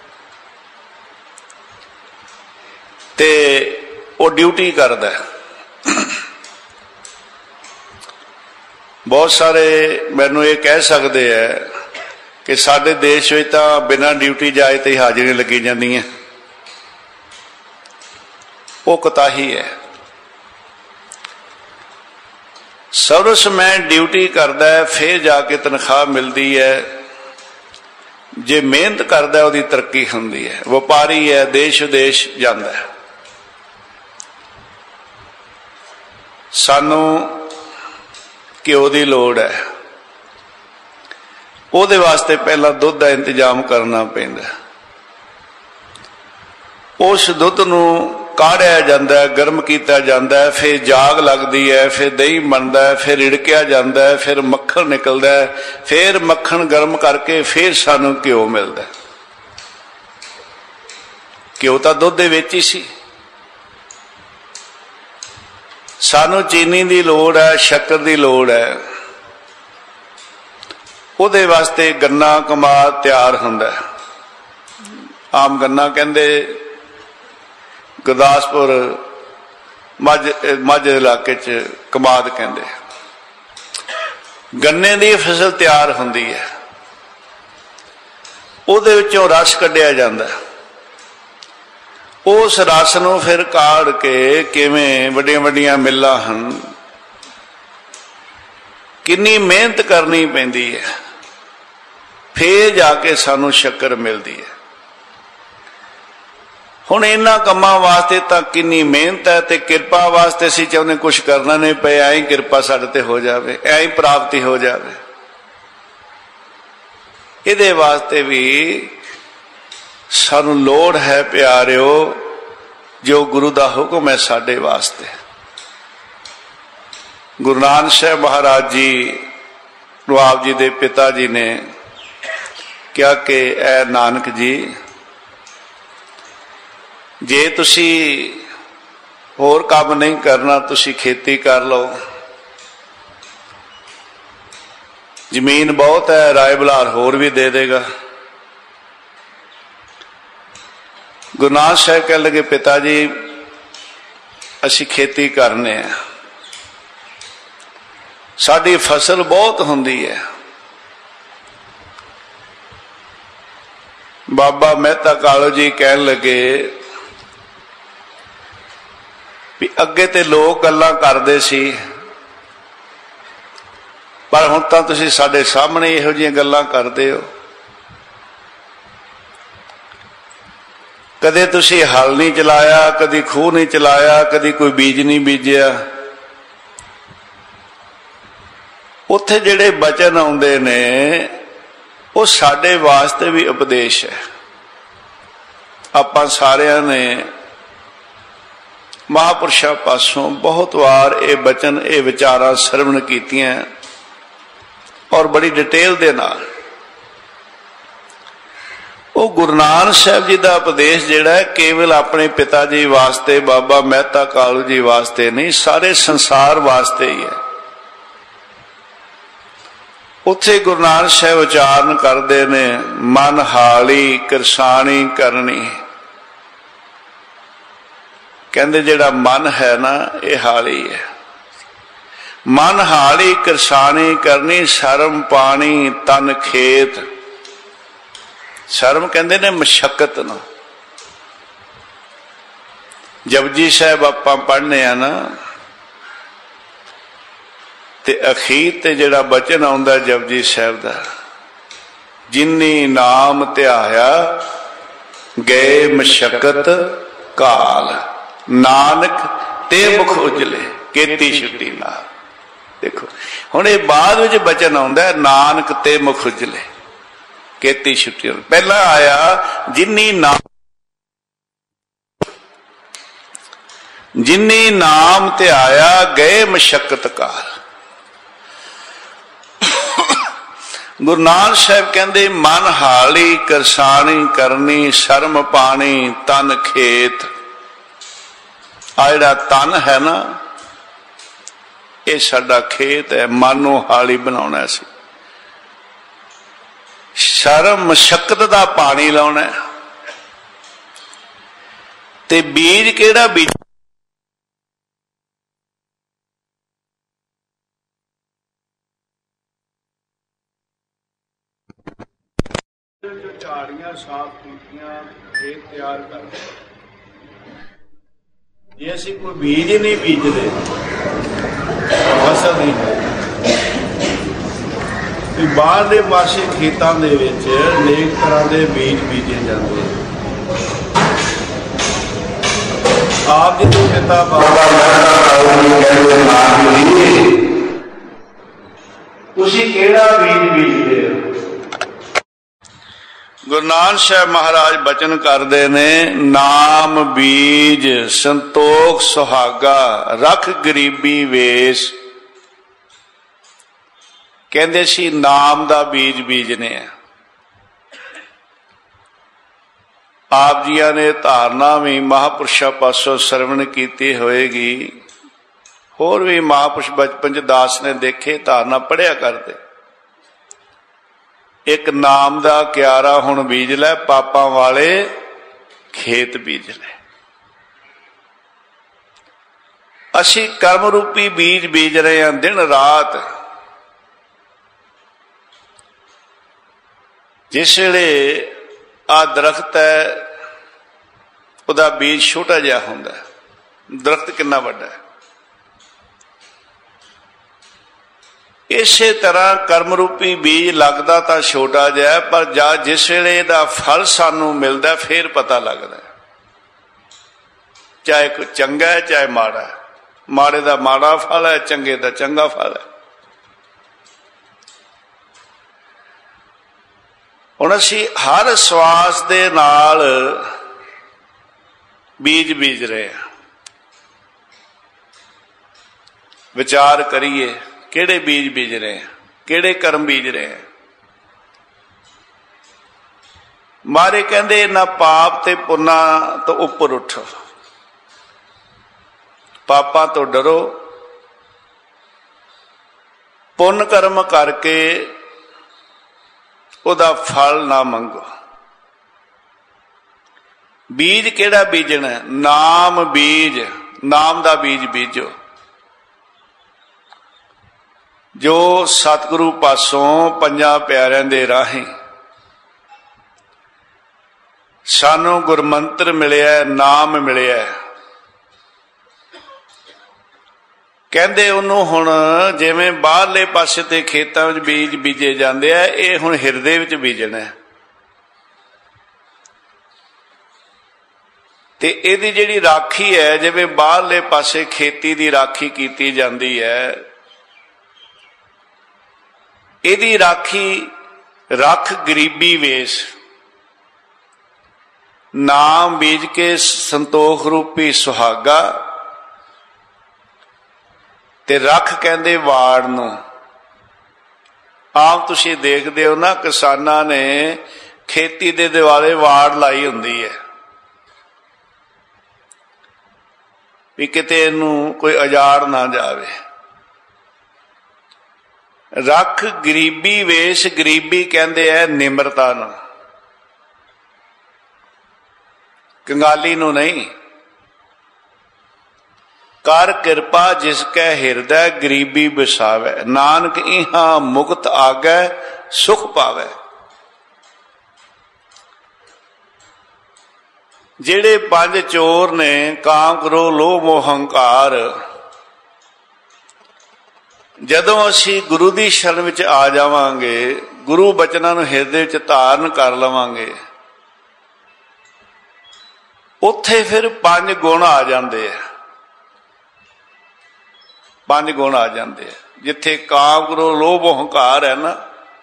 Speaker 1: ते वो ड्यूटी करदा है। बहुत सारे मैनू ये कह सकते हैं कि साडे देश में तो बिना ड्यूटी जाए तो हाजिरी लगी जाती है। वो कोताही है। सर्विसमैन ड्यूटी करता है, फिर जाके तनख्वाह मिलती है। जे मेहनत करता है उसकी तरक्की होती है। व्यापारी है, देश विदेश जाता है। सानू घ्यो की लोड़ है, उहदे वास्ते पहला दुध का इंतजाम करना पैंदा। उस दुध नूं काढ़िया जाता है, गर्म किया जाता है, फिर जाग लगती है, फिर दही बनता है, फिर रिड़किया जाता है, फिर मक्खन निकलता है, फिर मक्खन गर्म करके फिर सानू घ्यो मिलता है। घ्यो तो दुध दे विच ही सी। सानू चीनी की लोड़ है, शक्कर की लोड़ है। उहदे वास्ते गन्ना कमाद तैयार हुंदा है। आम गन्ना कहंदे गुरदासपुर माझे इलाके च कमाद कहंदे। गन्ने की फसल तैयार हुंदी है, उहदे विचों रस कढिया जांदा है। उस रस नूं फिर काढ़ के किवें वड्डियां वड्डियां मिल्लां हन, किन्नी मेहनत करनी पैंदी है, फिर जाके सानू शक्कर मिलती है। हुण इन्हां कम्मां वास्ते तां किन्नी मेहनत है, ते किरपा वास्ते असीं चाहुंदे कुछ करना नहीं पे, ऐ ही किरपा साडे ते हो जावे, ऐ ही प्राप्ति हो जावे। ਇਹਦੇ ਵਾਸਤੇ ਵੀ ਸਾਨੂੰ ਲੋੜ ਹੈ ਪਿਆਰਿਓ, ਜੋ ਗੁਰੂ ਦਾ ਹੁਕਮ ਹੈ ਸਾਡੇ ਵਾਸਤੇ। ਗੁਰੂ ਨਾਨਕ ਸਾਹਿਬ ਮਹਾਰਾਜ ਜੀ ਨੂੰ ਆਪ ਜੀ ਦੇ ਪਿਤਾ ਜੀ ਨੇ ਕਿਹਾ ਕਿ ਐ ਨਾਨਕ ਜੀ, ਜੇ ਤੁਸੀਂ ਹੋਰ ਕੰਮ ਨਹੀਂ ਕਰਨਾ, ਤੁਸੀਂ ਖੇਤੀ ਕਰ ਲਓ, ਜ਼ਮੀਨ ਬਹੁਤ ਹੈ, ਰਾਏ ਬੁਲਾਰ ਹੋਰ ਵੀ ਦੇ ਦੇਗਾ। ਗੁਰੂ ਨਾਨਕ ਸਾਹਿਬ ਕਹਿਣ ਲੱਗੇ, ਪਿਤਾ ਜੀ ਅਸੀਂ ਖੇਤੀ ਕਰਨੇ ਆ, ਸਾਡੀ ਫਸਲ ਬਹੁਤ ਹੁੰਦੀ ਹੈ। ਬਾਬਾ ਮਹਿਤਾ ਕਾਲੂ ਜੀ ਕਹਿਣ ਲੱਗੇ ਵੀ ਅੱਗੇ ਤੇ ਲੋਕ ਗੱਲਾਂ ਕਰਦੇ ਸੀ, ਪਰ ਹੁਣ ਤਾਂ ਤੁਸੀਂ ਸਾਡੇ ਸਾਹਮਣੇ ਇਹੋ ਜਿਹੀਆਂ ਗੱਲਾਂ ਕਰਦੇ ਹੋ। ਕਦੇ ਤੁਸੀਂ ਹਲ ਨਹੀਂ ਚਲਾਇਆ, ਕਦੀ ਖੂਹ ਨਹੀਂ ਚਲਾਇਆ, ਕਦੀ ਕੋਈ ਬੀਜ ਨਹੀਂ ਬੀਜਿਆ। ਉੱਥੇ ਜਿਹੜੇ ਬਚਨ ਆਉਂਦੇ ਨੇ ਉਹ ਸਾਡੇ ਵਾਸਤੇ ਵੀ ਉਪਦੇਸ਼ ਹੈ। ਆਪਾਂ ਸਾਰਿਆਂ ਨੇ ਮਹਾਂਪੁਰਸ਼ਾਂ ਪਾਸੋਂ ਬਹੁਤ ਵਾਰ ਇਹ ਬਚਨ, ਇਹ ਵਿਚਾਰਾਂ ਸਰਵਣ ਕੀਤੀਆਂ, ਔਰ ਬੜੀ ਡਿਟੇਲ ਦੇ ਨਾਲ। ਉਹ ਗੁਰੂ ਨਾਨਕ ਸਾਹਿਬ ਜੀ ਦਾ ਉਪਦੇਸ਼ ਜਿਹੜਾ ਹੈ, ਕੇਵਲ ਆਪਣੇ ਪਿਤਾ ਜੀ ਵਾਸਤੇ, ਬਾਬਾ ਮਹਿਤਾ ਕਾਲੂ ਜੀ ਵਾਸਤੇ ਨਹੀਂ, ਸਾਰੇ ਸੰਸਾਰ ਵਾਸਤੇ ਹੀ ਹੈ। ਉੱਥੇ ਗੁਰੂ ਨਾਨਕ ਸਾਹਿਬ ਉਚਾਰਨ ਕਰਦੇ ਨੇ, ਮਨ ਹਾਲੀ ਕਿਰਸਾਣੀ ਕਰਨੀ। ਕਹਿੰਦੇ ਜਿਹੜਾ ਮਨ ਹੈ ਨਾ, ਇਹ ਹਾਲੀ ਹੈ। ਮਨ ਹਾਲੀ ਕਿਰਸਾਣੀ ਕਰਨੀ, ਸ਼ਰਮ ਪਾਣੀ ਤਨ ਖੇਤ। ਸ਼ਰਮ ਕਹਿੰਦੇ ਨੇ ਮਸ਼ੱਕਤ ਨੂੰ। ਜਪਜੀ ਸਾਹਿਬ ਆਪਾਂ ਪੜ੍ਹਨੇ ਆ ਨਾ, ਤੇ ਅਖੀਰ ਤੇ ਜਿਹੜਾ ਬਚਨ ਆਉਂਦਾ ਜਪਜੀ ਸਾਹਿਬ ਦਾ, ਜਿਨੀ ਨਾਮ ਧਿਆਇਆ ਗਏ ਮਸ਼ੱਕਤ ਕਾਲ, ਨਾਨਕ ਤੇ ਮੁਖ ਉਜਲੇ ਕੀਤੀ ਛੁੱਟੀ ਨਾਲ। ਦੇਖੋ ਹੁਣ ਇਹ ਬਾਅਦ ਵਿੱਚ ਬਚਨ ਆਉਂਦਾ, ਨਾਨਕ ਤੇ ਮੁਖ ਉਜਲੇ ਕੀਤੀ ਛੁੱਟੀ। ਪਹਿਲਾਂ ਆਇਆ ਜਿਨੀ ਨਾਮ ਧਿਆਇਆ ਗਏ ਮਸ਼ੱਕਤ ਕਾਲ। ਗੁਰੂ ਨਾਨਕ ਸਾਹਿਬ ਕਹਿੰਦੇ, ਮਨ ਹਾਲੀ ਕਿਰਸਾਣੀ ਕਰਨੀ, ਸ਼ਰਮ ਪਾਣੀ ਤਨ ਖੇਤ। ਆ ਜਿਹੜਾ ਤਨ ਹੈ ਨਾ, ਇਹ ਸਾਡਾ ਖੇਤ ਹੈ, ਮਨ ਨੂੰ ਹਾਲੀ ਬਣਾਉਣਾ ਸੀ। ਸ਼ਰਮ ਮਸ਼ੱਕਤ ਦਾ ਪਾਣੀ ਲਾਉਣਾ, ਤੇ ਬੀਜ ਕਿਹੜਾ ਬੀਜ? ਝਾੜੀਆਂ ਸਾਫ਼ ਕੀਤੀਆਂ, ਖੇਤ ਤਿਆਰ ਕਰਦੇ। ਜੇ ਅਸੀਂ ਕੋਈ ਬੀਜ ਨਹੀਂ ਬੀਜਦੇ, ਫਸਲ ਨਹੀਂ ਤੇ ਬਾਹਰਲੇ ਪਾਸੇ ਖੇਤਾਂ ਦੇ ਵਿੱਚ ਅਨੇਕ ਤਰ੍ਹਾਂ ਦੇ ਬੀਜ ਬੀਜੇ ਜਾਂਦੇ। ਆਪ ਜੀ ਦੇ ਪਿਤਾ ਬਾਬਾ ਤੁਸੀਂ ਕਿਹੜਾ ਬੀਜ ਬੀਜਦੇ ਹੋ? ਗੁਰੂ ਨਾਨਕ ਸਾਹਿਬ ਮਹਾਰਾਜ ਬਚਨ ਕਰਦੇ ਨੇ, ਨਾਮ ਬੀਜ ਸੰਤੋਖ ਸੁਹਾਗਾ, ਰਖ ਗਰੀਬੀ ਵੇਸ। ਕਹਿੰਦੇ ਸੀ ਨਾਮ ਦਾ ਬੀਜ ਬੀਜਨੇ ਆ। ਆਪ ਜੀਆਂ ਨੇ ਧਾਰਨਾ ਵੀ ਮਹਾਂਪੁਰਸ਼ਾਂ ਪਾਸੋਂ ਸਰਵਣ ਕੀਤੀ ਹੋਏਗੀ। ਹੋਰ ਵੀ ਮਹਾਂਪੁਰਸ਼ ਬਚਪਨ ਚ ਦਾਸ ਨੇ ਦੇਖੇ, ਧਾਰਨਾ ਪੜ੍ਹਿਆ ਕਰਦੇ। ਇੱਕ ਨਾਮ ਦਾ ਕਿਆਰਾ ਹੁਣ ਬੀਜ ਲੈ, ਪਾਪਾਂ ਵਾਲੇ ਖੇਤ ਬੀਜ ਲੈ। ਅਸੀਂ ਕਰਮ ਰੂਪੀ ਬੀਜ ਬੀਜ ਰਹੇ ਹਾਂ ਦਿਨ ਰਾਤ। ਜਿਸ ਵੇਲੇ ਆ ਦਰਖਤ ਹੈ, ਉਹਦਾ ਬੀਜ ਛੋਟਾ ਜਿਹਾ ਹੁੰਦਾ, ਦਰਖਤ ਕਿੰਨਾ ਵੱਡਾ ਹੈ। ਇਸੇ ਤਰ੍ਹਾਂ ਕਰਮ ਰੂਪੀ ਬੀਜ ਲੱਗਦਾ ਤਾਂ ਛੋਟਾ ਜਿਹਾ, ਪਰ ਜਿਸ ਵੇਲੇ ਇਹਦਾ ਫਲ ਸਾਨੂੰ ਮਿਲਦਾ ਫੇਰ ਪਤਾ ਲੱਗਦਾ, ਚਾਹੇ ਕੋਈ ਚੰਗਾ ਹੈ ਚਾਹੇ ਮਾੜਾ ਹੈ। ਮਾੜੇ ਦਾ ਮਾੜਾ ਫਲ ਹੈ, ਚੰਗੇ ਦਾ ਚੰਗਾ ਫਲ ਹੈ। ਹੁਣ ਅਸੀਂ हर ਸਵਾਸ ਦੇ ਨਾਲ बीज बीज रहे हैं। विचार करिए किहड़े बीज बीज रहे हैं, किहड़े कर्म बीज रहे हैं। मारे कहंदे ना पाप ते पुन्ना तो उपर उठो, पापां तो डरो, पुण्य कर्म करके उहदा फल ना मंगो। बीज केड़ा बीजना? नाम बीज, नाम दा बीज बीजो। जो सतगुरु पासों पंजां प्यारिਆਂ ਦੇ ਰਾਹੀਂ ਸਾਨੂੰ गुरमंत्र मिलिया, नाम मिलिया, ਕਹਿੰਦੇ ਉਹਨੂੰ ਹੁਣ ਜਿਵੇਂ ਬਾਹਰਲੇ ਪਾਸੇ ਤੇ ਖੇਤਾਂ ਵਿੱਚ ਬੀਜ ਬੀਜੇ ਜਾਂਦੇ ਆ, ਇਹ ਹੁਣ ਹਿਰਦੇ ਵਿੱਚ ਬੀਜਣਾ ਹੈ। ਤੇ ਇਹਦੀ ਜਿਹੜੀ ਰਾਖੀ ਹੈ, ਜਿਵੇਂ ਬਾਹਰਲੇ ਪਾਸੇ ਖੇਤੀ ਦੀ ਰਾਖੀ ਕੀਤੀ ਜਾਂਦੀ ਹੈ, ਇਹਦੀ ਰਾਖੀ ਰੱਖ ਗਰੀਬੀ ਵੇਸ, ਨਾਮ ਬੀਜ ਕੇ ਸੰਤੋਖ ਰੂਪੀ ਸੁਹਾਗਾ, ਤੇ ਰੱਖ ਕਹਿੰਦੇ ਵਾੜ ਨੂੰ। ਆਮ ਤੁਸੀਂ ਦੇਖਦੇ ਹੋ ਨਾ, ਕਿਸਾਨਾਂ ਨੇ ਖੇਤੀ ਦੇ ਦੁਆਲੇ ਵਾੜ ਲਾਈ ਹੁੰਦੀ ਹੈ ਵੀ ਕਿਤੇ ਇਹਨੂੰ ਕੋਈ ਉਜਾੜ ਨਾ ਜਾਵੇ। ਰੱਖ ਗਰੀਬੀ ਵੇਸ਼, ਗਰੀਬੀ ਕਹਿੰਦੇ ਐ ਨਿਮਰਤਾ ਨੂੰ, ਕੰਗਾਲੀ ਨੂੰ ਨਹੀਂ। ਕਰ ਕਿਰਪਾ ਜਿਸ ਕੈ ਹਿਰਦੈ ਗਰੀਬੀ ਬਸਾਵੈ, ਨਾਨਕ ਇਹਾਂ ਮੁਕਤ ਆਗੈ ਸੁਖ ਪਾਵੈ। ਜਿਹੜੇ ਪੰਜ ਚੋਰ ਨੇ, ਕਾਮ ਕ੍ਰੋਧ ਲੋਭ ਮੋਹ ਹੰਕਾਰ, ਜਦੋਂ ਅਸੀਂ ਗੁਰੂ ਦੀ ਸ਼ਰਨ ਵਿੱਚ ਆ ਜਾਵਾਂਗੇ, ਗੁਰੂ ਬਚਨਾਂ ਨੂੰ ਹਿਰਦੇ ਵਿੱਚ ਧਾਰਨ ਕਰ ਲਵਾਂਗੇ, ਉੱਥੇ ਫਿਰ ਪੰਜ ਗੁਣ ਆ ਜਾਂਦੇ ਆ। ਪੰਜ ਗੁਣ ਆ ਜਾਂਦੇ ਆ। ਜਿੱਥੇ ਕਾਮ ਕ੍ਰੋਧ ਲੋਭ ਮੋਹ ਹੰਕਾਰ ਹੈ ਨਾ,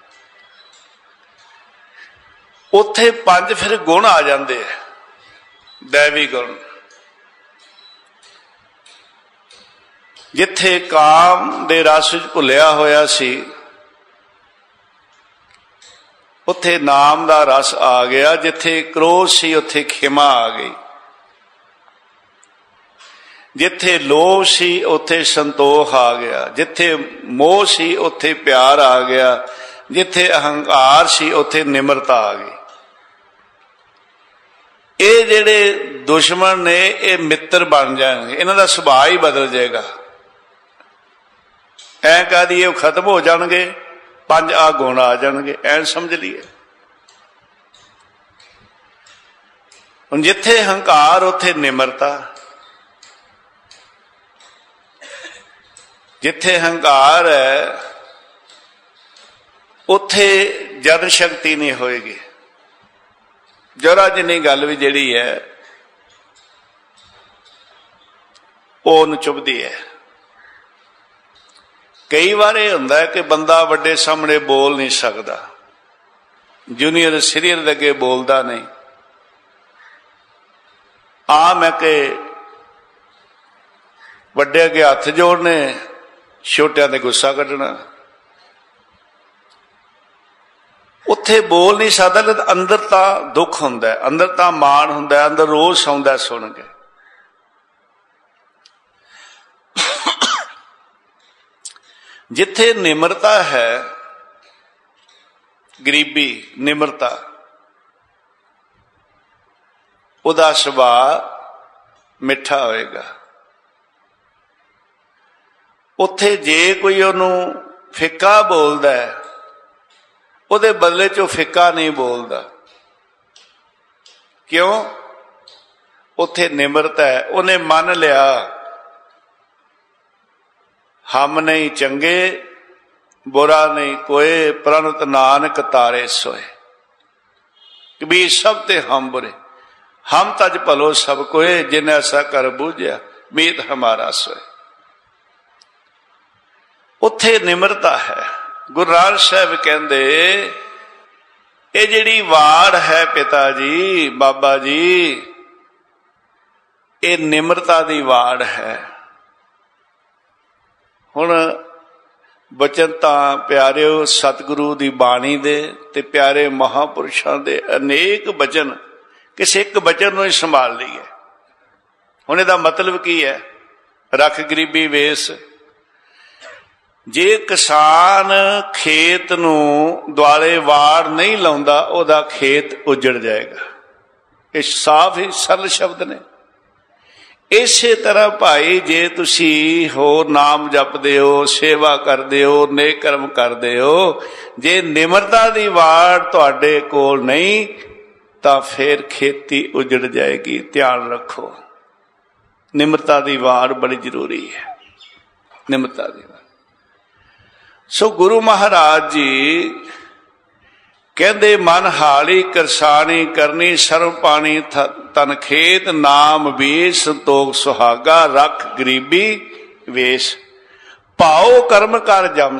Speaker 1: ਉੱਥੇ ਪੰਜ ਫਿਰ ਗੁਣ ਆ ਜਾਂਦੇ ਆ, दैवी गुण। जिथे काम दे रस विच भुलिया होया सी, उत्थे नाम दा रस आ गया। जिथे क्रोध सी उत्थे खिमा आ गई, जिथे लोभ सी उत्थे संतोख आ गया, जिथे मोह सी उत्थे प्यार आ गया, जिथे अहंकार सी उत्थे निमरता आ गई। ਇਹ ਜਿਹੜੇ ਦੁਸ਼ਮਣ ਨੇ ਇਹ ਮਿੱਤਰ ਬਣ ਜਾਣਗੇ, ਇਹਨਾਂ ਦਾ ਸੁਭਾਅ ਹੀ ਬਦਲ ਜਾਏਗਾ। ਐਂ ਕਹਿ ਦਈਏ ਉਹ ਖਤਮ ਹੋ ਜਾਣਗੇ, ਪੰਜ ਆ ਗੁਣ ਆ ਜਾਣਗੇ, ਐਂ ਸਮਝ ਲਈਏ। ਹੁਣ ਜਿੱਥੇ ਹੰਕਾਰ ਉੱਥੇ ਨਿਮਰਤਾ, ਜਿੱਥੇ ਹੰਕਾਰ ਹੈ ਉੱਥੇ ਜਨ ਸ਼ਕਤੀ ਨਹੀਂ ਹੋਏਗੀ। ਜਰਾ ਜਿੰਨੀ ਗੱਲ ਵੀ ਜਿਹੜੀ ਹੈ ਉਹ ਉਹਨੂੰ ਚੁੱਭਦੀ ਹੈ। ਕਈ ਵਾਰ ਇਹ ਹੁੰਦਾ ਹੈ ਕਿ ਬੰਦਾ ਵੱਡੇ ਸਾਹਮਣੇ ਬੋਲ ਨਹੀਂ ਸਕਦਾ, ਜੂਨੀਅਰ ਸੀਨੀਅਰ ਦੇ ਅੱਗੇ ਬੋਲਦਾ ਨਹੀਂ। ਆਮ ਹੈ ਕਿ ਵੱਡੇ ਅੱਗੇ ਹੱਥ ਜੋੜਨੇ, ਛੋਟਿਆਂ ਤੇ ਗੁੱਸਾ ਕੱਢਣਾ। ਉੱਥੇ ਬੋਲ ਨਹੀਂ ਸਕਦਾ, ਲੇਕਿਨ ਅੰਦਰ ਤਾਂ ਦੁੱਖ ਹੁੰਦਾ, ਅੰਦਰ ਤਾਂ ਮਾਣ ਹੁੰਦਾ, ਅੰਦਰ ਰੋਸ ਆਉਂਦਾ ਸੁਣ ਕੇ। ਜਿੱਥੇ ਨਿਮਰਤਾ ਹੈ, ਗਰੀਬੀ ਨਿਮਰਤਾ, ਉਹਦਾ ਸੁਭਾਅ ਮਿੱਠਾ ਹੋਏਗਾ। ਉੱਥੇ ਜੇ ਕੋਈ ਉਹਨੂੰ ਫਿੱਕਾ ਬੋਲਦਾ ਹੈ, ਉਹਦੇ ਬਦਲੇ ਚ ਉਹ ਫਿੱਕਾ ਨਹੀਂ ਬੋਲਦਾ। ਕਿਉਂ? ਉੱਥੇ ਨਿਮਰਤਾ ਹੈ। ਉਹਨੇ ਮੰਨ ਲਿਆ ਹਮ ਨਹੀਂ ਚੰਗੇ बुरा नहीं कोई प्रणत नानक तारे सोए। कबीर सब ते हम बुरे, हम तज भलो सब कोए, जिन ऐसा कर बूझया मीत हमारा सोए। उत्थे निमरता है। गुरु नानक साहब कहंदे ਇਹ ਜਿਹੜੀ ਵਾੜ ਹੈ ਪਿਤਾ ਜੀ, ਬਾਬਾ ਜੀ, ਇਹ ਨਿਮਰਤਾ ਦੀ ਵਾੜ ਹੈ। ਹੁਣ ਬਚਨ ਤਾਂ ਪਿਆਰਿਓ ਸਤਿਗੁਰੂ ਦੀ ਬਾਣੀ ਦੇ ਤੇ ਪਿਆਰੇ ਮਹਾਂਪੁਰਸ਼ਾਂ ਦੇ ਅਨੇਕ ਬਚਨ, ਕਿਸੇ ਇੱਕ ਬਚਨ ਨੂੰ ਹੀ ਸੰਭਾਲ ਲਈਏ। ਹੁਣ ਇਹਦਾ ਮਤਲਬ ਕੀ ਹੈ? ਰੱਖ ਗਰੀਬੀ ਵੇਸ। ਜੇ ਕਿਸਾਨ ਖੇਤ ਨੂੰ ਦੁਆਲੇ ਵਾੜ ਨਹੀਂ ਲਾਉਂਦਾ, ਉਹਦਾ ਖੇਤ ਉਜੜ ਜਾਏਗਾ। ਇਹ ਸਾਫ਼ ਹੀ ਸਰਲ ਸ਼ਬਦ ਨੇ। ਇਸੇ ਤਰ੍ਹਾਂ ਭਾਈ, ਜੇ ਤੁਸੀਂ ਹੋਰ ਨਾਮ ਜਪਦੇ ਹੋ, ਸੇਵਾ ਕਰਦੇ ਹੋ, ਨੇਕ ਕਰਮ ਕਰਦੇ ਹੋ, ਜੇ ਨਿਮਰਤਾ ਦੀ ਵਾੜ ਤੁਹਾਡੇ ਕੋਲ ਨਹੀਂ ਤਾਂ ਫਿਰ ਖੇਤੀ ਉਜੜ ਜਾਏਗੀ। ਧਿਆਨ ਰੱਖੋ, ਨਿਮਰਤਾ ਦੀ ਵਾੜ ਬੜੀ ਜ਼ਰੂਰੀ ਹੈ। ਨਿਮਰਤਾ ਦੀ ਵਾੜ। ਸੋ ਗੁਰੂ ਮਹਾਰਾਜ ਜੀ ਕਹਿੰਦੇ, ਮਨ ਹਾਲੀ ਕਰਸਾਣੀ ਕਰਨੀ, ਸਰਬ ਪਾਣੀ ਤਨ ਖੇਤ, ਨਾਮ ਬੀਜ ਸੰਤੋਖ ਸੁਹਾਗਾ, ਰੱਖ ਗਰੀਬੀ ਵੇਸ, ਭਾਉ ਕਰਮ ਕਰ ਜਮ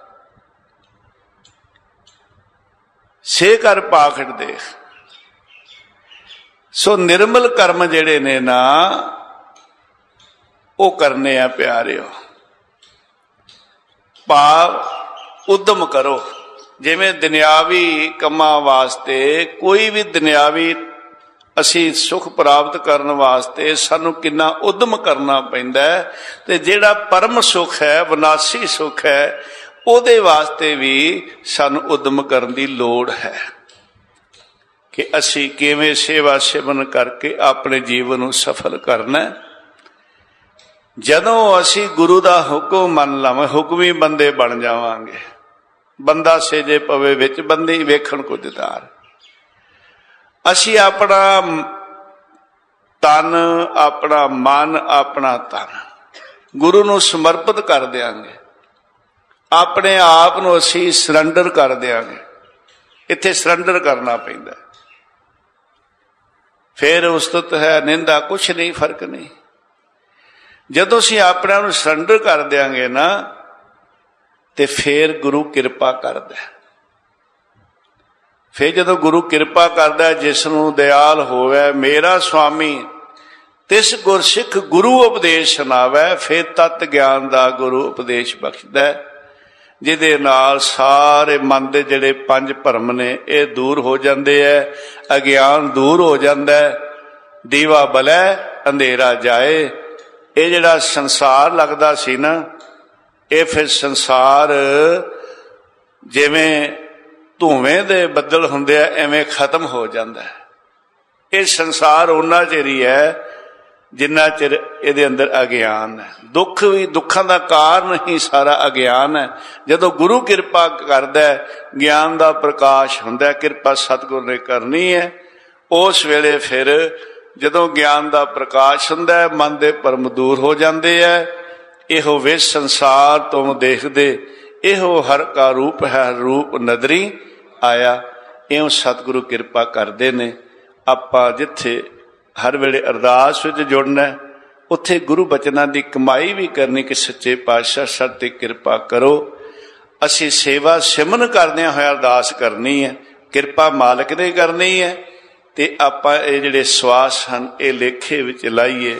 Speaker 1: ਸੇ ਕਰ ਪਾਖੜ ਦੇਖ। ਸੋ ਨਿਰਮਲ ਕਰਮ ਜਿਹੜੇ ਨੇ ਨਾ, ਉਹ ਕਰਨੇ ਆ ਪਿਆਰਿਓ। ਭਾਵ ਉਦਮ ਕਰੋ। ਜਿਵੇਂ ਦੁਨਿਆਵੀ ਕੰਮਾਂ ਵਾਸਤੇ, ਕੋਈ ਵੀ ਦੁਨਿਆਵੀ ਅਸੀਂ ਸੁਖ ਪ੍ਰਾਪਤ ਕਰਨ ਵਾਸਤੇ ਸਾਨੂੰ ਕਿੰਨਾ ਉਦਮ ਕਰਨਾ ਪੈਂਦਾ ਹੈ, ਤੇ ਜਿਹੜਾ ਪਰਮ ਸੁਖ ਹੈ, ਵਿਨਾਸ਼ੀ ਸੁਖ ਹੈ, ਉਹਦੇ ਵਾਸਤੇ ਵੀ ਸਾਨੂੰ ਉਦਮ ਕਰਨ ਦੀ ਲੋੜ ਹੈ ਕਿ ਅਸੀਂ ਕਿਵੇਂ ਸੇਵਾ ਸਿਮਰਨ ਕਰਕੇ ਆਪਣੇ ਜੀਵਨ ਨੂੰ ਸਫਲ ਕਰਨਾ। ਜਦੋਂ ਅਸੀਂ ਗੁਰੂ ਦਾ ਹੁਕਮ ਮੰਨ ਲਵਾਂ, ਹੁਕਮੀ ਬੰਦੇ ਬਣ ਜਾਵਾਂਗੇ। ਬੰਦਾ ਸੇਜੇ ਪਵੇ ਵਿੱਚ ਬੰਦੀ ਵੇਖਣ ਕੁਝ ਦਾਰ। ਅਸੀਂ ਆਪਣਾ ਤਨ, ਆਪਣਾ ਮਨ, ਆਪਣਾ ਤਨ ਗੁਰੂ ਨੂੰ ਸਮਰਪਿਤ ਕਰ ਦਿਆਂਗੇ। ਆਪਣੇ ਆਪ ਨੂੰ ਅਸੀਂ ਸਰੈਂਡਰ ਕਰ ਦਿਆਂਗੇ। ਇੱਥੇ ਸਰੈਂਡਰ ਕਰਨਾ ਪੈਂਦਾ। ਫਿਰ ਉਸਤਤ ਹੈ, ਨਿੰਦਾ, ਕੁਛ ਨਹੀਂ, ਫਰਕ ਨਹੀਂ। ਜਦੋਂ ਅਸੀਂ ਆਪਣੇ ਆਪ ਨੂੰ ਸਰੈਂਡਰ ਕਰ ਦਿਆਂਗੇ ਨਾ, ਤੇ ਫਿਰ ਗੁਰੂ ਕਿਰਪਾ ਕਰਦਾ। ਫਿਰ ਜਦੋਂ ਗੁਰੂ ਕਿਰਪਾ ਕਰਦਾ, ਜਿਸ ਨੂੰ ਦਿਆਲ ਹੋਵੇ ਮੇਰਾ ਸੁਆਮੀ, ਤਿਸ ਗੁਰਸਿੱਖ ਗੁਰੂ ਉਪਦੇਸ਼ ਸੁਣਾਵੇ, ਫਿਰ ਤਤ ਗਿਆਨ ਦਾ ਗੁਰੂ ਉਪਦੇਸ਼ ਬਖਸ਼ਦਾ, ਜਿਹਦੇ ਨਾਲ ਸਾਰੇ ਮਨ ਦੇ ਜਿਹੜੇ ਪੰਜ ਭਰਮ ਨੇ ਇਹ ਦੂਰ ਹੋ ਜਾਂਦੇ ਹੈ, ਅਗਿਆਨ ਦੂਰ ਹੋ ਜਾਂਦਾ, ਦੀਵਾ ਬਲੈ ਅੰਧੇਰਾ ਜਾਏ। ਇਹ ਜਿਹੜਾ ਸੰਸਾਰ ਲੱਗਦਾ ਸੀ ਨਾ, ਇਹ ਫਿਰ ਸੰਸਾਰ ਜਿਵੇਂ ਧੂਵੇਂ ਦੇ ਬੱਦਲ ਹੁੰਦੇ ਆ, ਐਵੇਂ ਖਤਮ ਹੋ ਜਾਂਦਾ ਹੈ। ਇਹ ਸੰਸਾਰ ਓਨਾ ਚਿਰ ਹੀ ਹੈ ਜਿੰਨਾ ਚਿਰ ਇਹਦੇ ਅੰਦਰ ਅਗਿਆਨ ਹੈ। ਦੁੱਖ ਵੀ, ਦੁੱਖਾਂ ਦਾ ਕਾਰਨ ਹੀ ਸਾਰਾ ਅਗਿਆਨ ਹੈ। ਜਦੋਂ ਗੁਰੂ ਕਿਰਪਾ ਕਰਦਾ, ਗਿਆਨ ਦਾ ਪ੍ਰਕਾਸ਼ ਹੁੰਦਾ, ਕਿਰਪਾ ਸਤਿਗੁਰ ਨੇ ਕਰਨੀ ਹੈ। ਉਸ ਵੇਲੇ ਫਿਰ ਜਦੋਂ ਗਿਆਨ ਦਾ ਪ੍ਰਕਾਸ਼ ਹੁੰਦਾ, ਮਨ ਦੇ ਭਰਮ ਦੂਰ ਹੋ ਜਾਂਦੇ ਹੈ। ਇਹੋ ਵੇ ਸੰਸਾਰ ਤੁਮ ਦੇਖਦੇ, ਇਹੋ ਹਰ ਕਾ ਰੂਪ ਹੈ, ਰੂਪ ਨਦਰੀ ਆਇਆ। ਇਉਂ ਸਤਿਗੁਰੂ ਕਿਰਪਾ ਕਰਦੇ ਨੇ। ਆਪਾਂ ਜਿੱਥੇ ਹਰ ਵੇਲੇ ਅਰਦਾਸ ਵਿੱਚ ਜੁੜਨਾ, ਉੱਥੇ ਗੁਰੂ ਬਚਨਾਂ ਦੀ ਕਮਾਈ ਵੀ ਕਰਨੀ ਕਿ ਸੱਚੇ ਪਾਤਸ਼ਾਹ ਸਾਡੇ ਤੇ ਕਿਰਪਾ ਕਰੋ। ਅਸੀਂ ਸੇਵਾ ਸਿਮਰਨ ਕਰਦਿਆਂ ਹੋਇਆ ਅਰਦਾਸ ਕਰਨੀ ਹੈ, ਕਿਰਪਾ ਮਾਲਕ ਨੇ ਕਰਨੀ ਹੈ। ਤੇ ਆਪਾਂ ਇਹ ਜਿਹੜੇ ਸਵਾਸ ਹਨ, ਇਹ ਲੇਖੇ ਵਿੱਚ ਲਾਈਏ।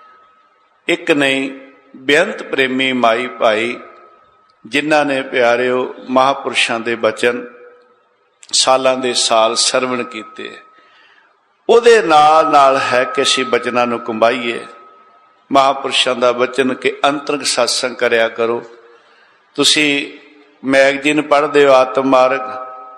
Speaker 1: ਇੱਕ ਨਹੀਂ, ਬੇਅੰਤ ਪ੍ਰੇਮੀ ਮਾਈ ਭਾਈ, ਜਿਨ੍ਹਾਂ ਨੇ ਪਿਆਰਿਓ ਮਹਾਂਪੁਰਸ਼ਾਂ ਦੇ ਬਚਨ ਸਾਲਾਂ ਦੇ ਸਾਲ ਸਰਵਣ ਕੀਤੇ, ਉਹਦੇ ਨਾਲ ਨਾਲ ਹੈ ਕਿ ਅਸੀਂ ਬਚਨਾਂ ਨੂੰ ਕਮਾਈਏ। ਮਹਾਂਪੁਰਸ਼ਾਂ ਦਾ ਬਚਨ ਕਿ ਅੰਤਰੰਗ ਸਤਸੰਗ ਕਰਿਆ ਕਰੋ। ਤੁਸੀਂ ਮੈਗਜ਼ੀਨ ਪੜ੍ਹਦੇ ਹੋ ਆਤਮ ਮਾਰਗ,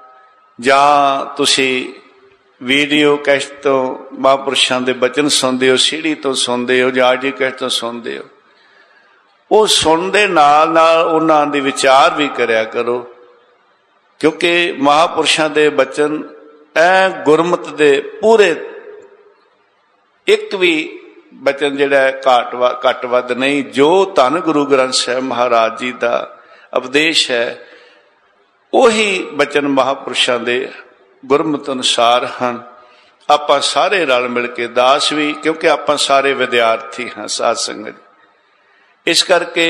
Speaker 1: ਜਾਂ ਤੁਸੀਂ ਵੀਡੀਓ ਕੈਸਟ ਤੋਂ ਮਹਾਂਪੁਰਸ਼ਾਂ ਦੇ ਬਚਨ ਸੁਣਦੇ ਹੋ, ਸੀੜੀ ਤੋਂ ਸੁਣਦੇ ਹੋ, ਜਾਂ ਆਡੀਓ ਕੈਸਟ ਤੋਂ ਸੁਣਦੇ ਹੋ, ਉਹ ਸੁਣਨ ਦੇ ਨਾਲ ਨਾਲ ਉਹਨਾਂ ਦੇ ਵਿਚਾਰ ਵੀ ਕਰਿਆ ਕਰੋ। ਕਿਉਂਕਿ ਮਹਾਂਪੁਰਸ਼ਾਂ ਦੇ ਬਚਨ ਐ ਗੁਰਮਤ ਦੇ ਪੂਰੇ, ਇੱਕ ਵੀ ਬਚਨ ਜਿਹੜਾ ਘੱਟ ਵੱਧ ਨਹੀਂ। ਜੋ ਧੰਨ ਗੁਰੂ ਗ੍ਰੰਥ ਸਾਹਿਬ ਮਹਾਰਾਜ ਜੀ ਦਾ ਉਪਦੇਸ਼ ਹੈ, ਉਹੀ ਬਚਨ ਮਹਾਂਪੁਰਸ਼ਾਂ ਦੇ ਗੁਰਮਤ ਅਨੁਸਾਰ ਹਨ। ਆਪਾਂ ਸਾਰੇ ਰਲ ਮਿਲ ਕੇ, ਦਾਸ ਵੀ, ਕਿਉਂਕਿ ਆਪਾਂ ਸਾਰੇ ਵਿਦਿਆਰਥੀ ਹਾਂ ਸਾਧ ਸੰਗਤ। ਇਸ ਕਰਕੇ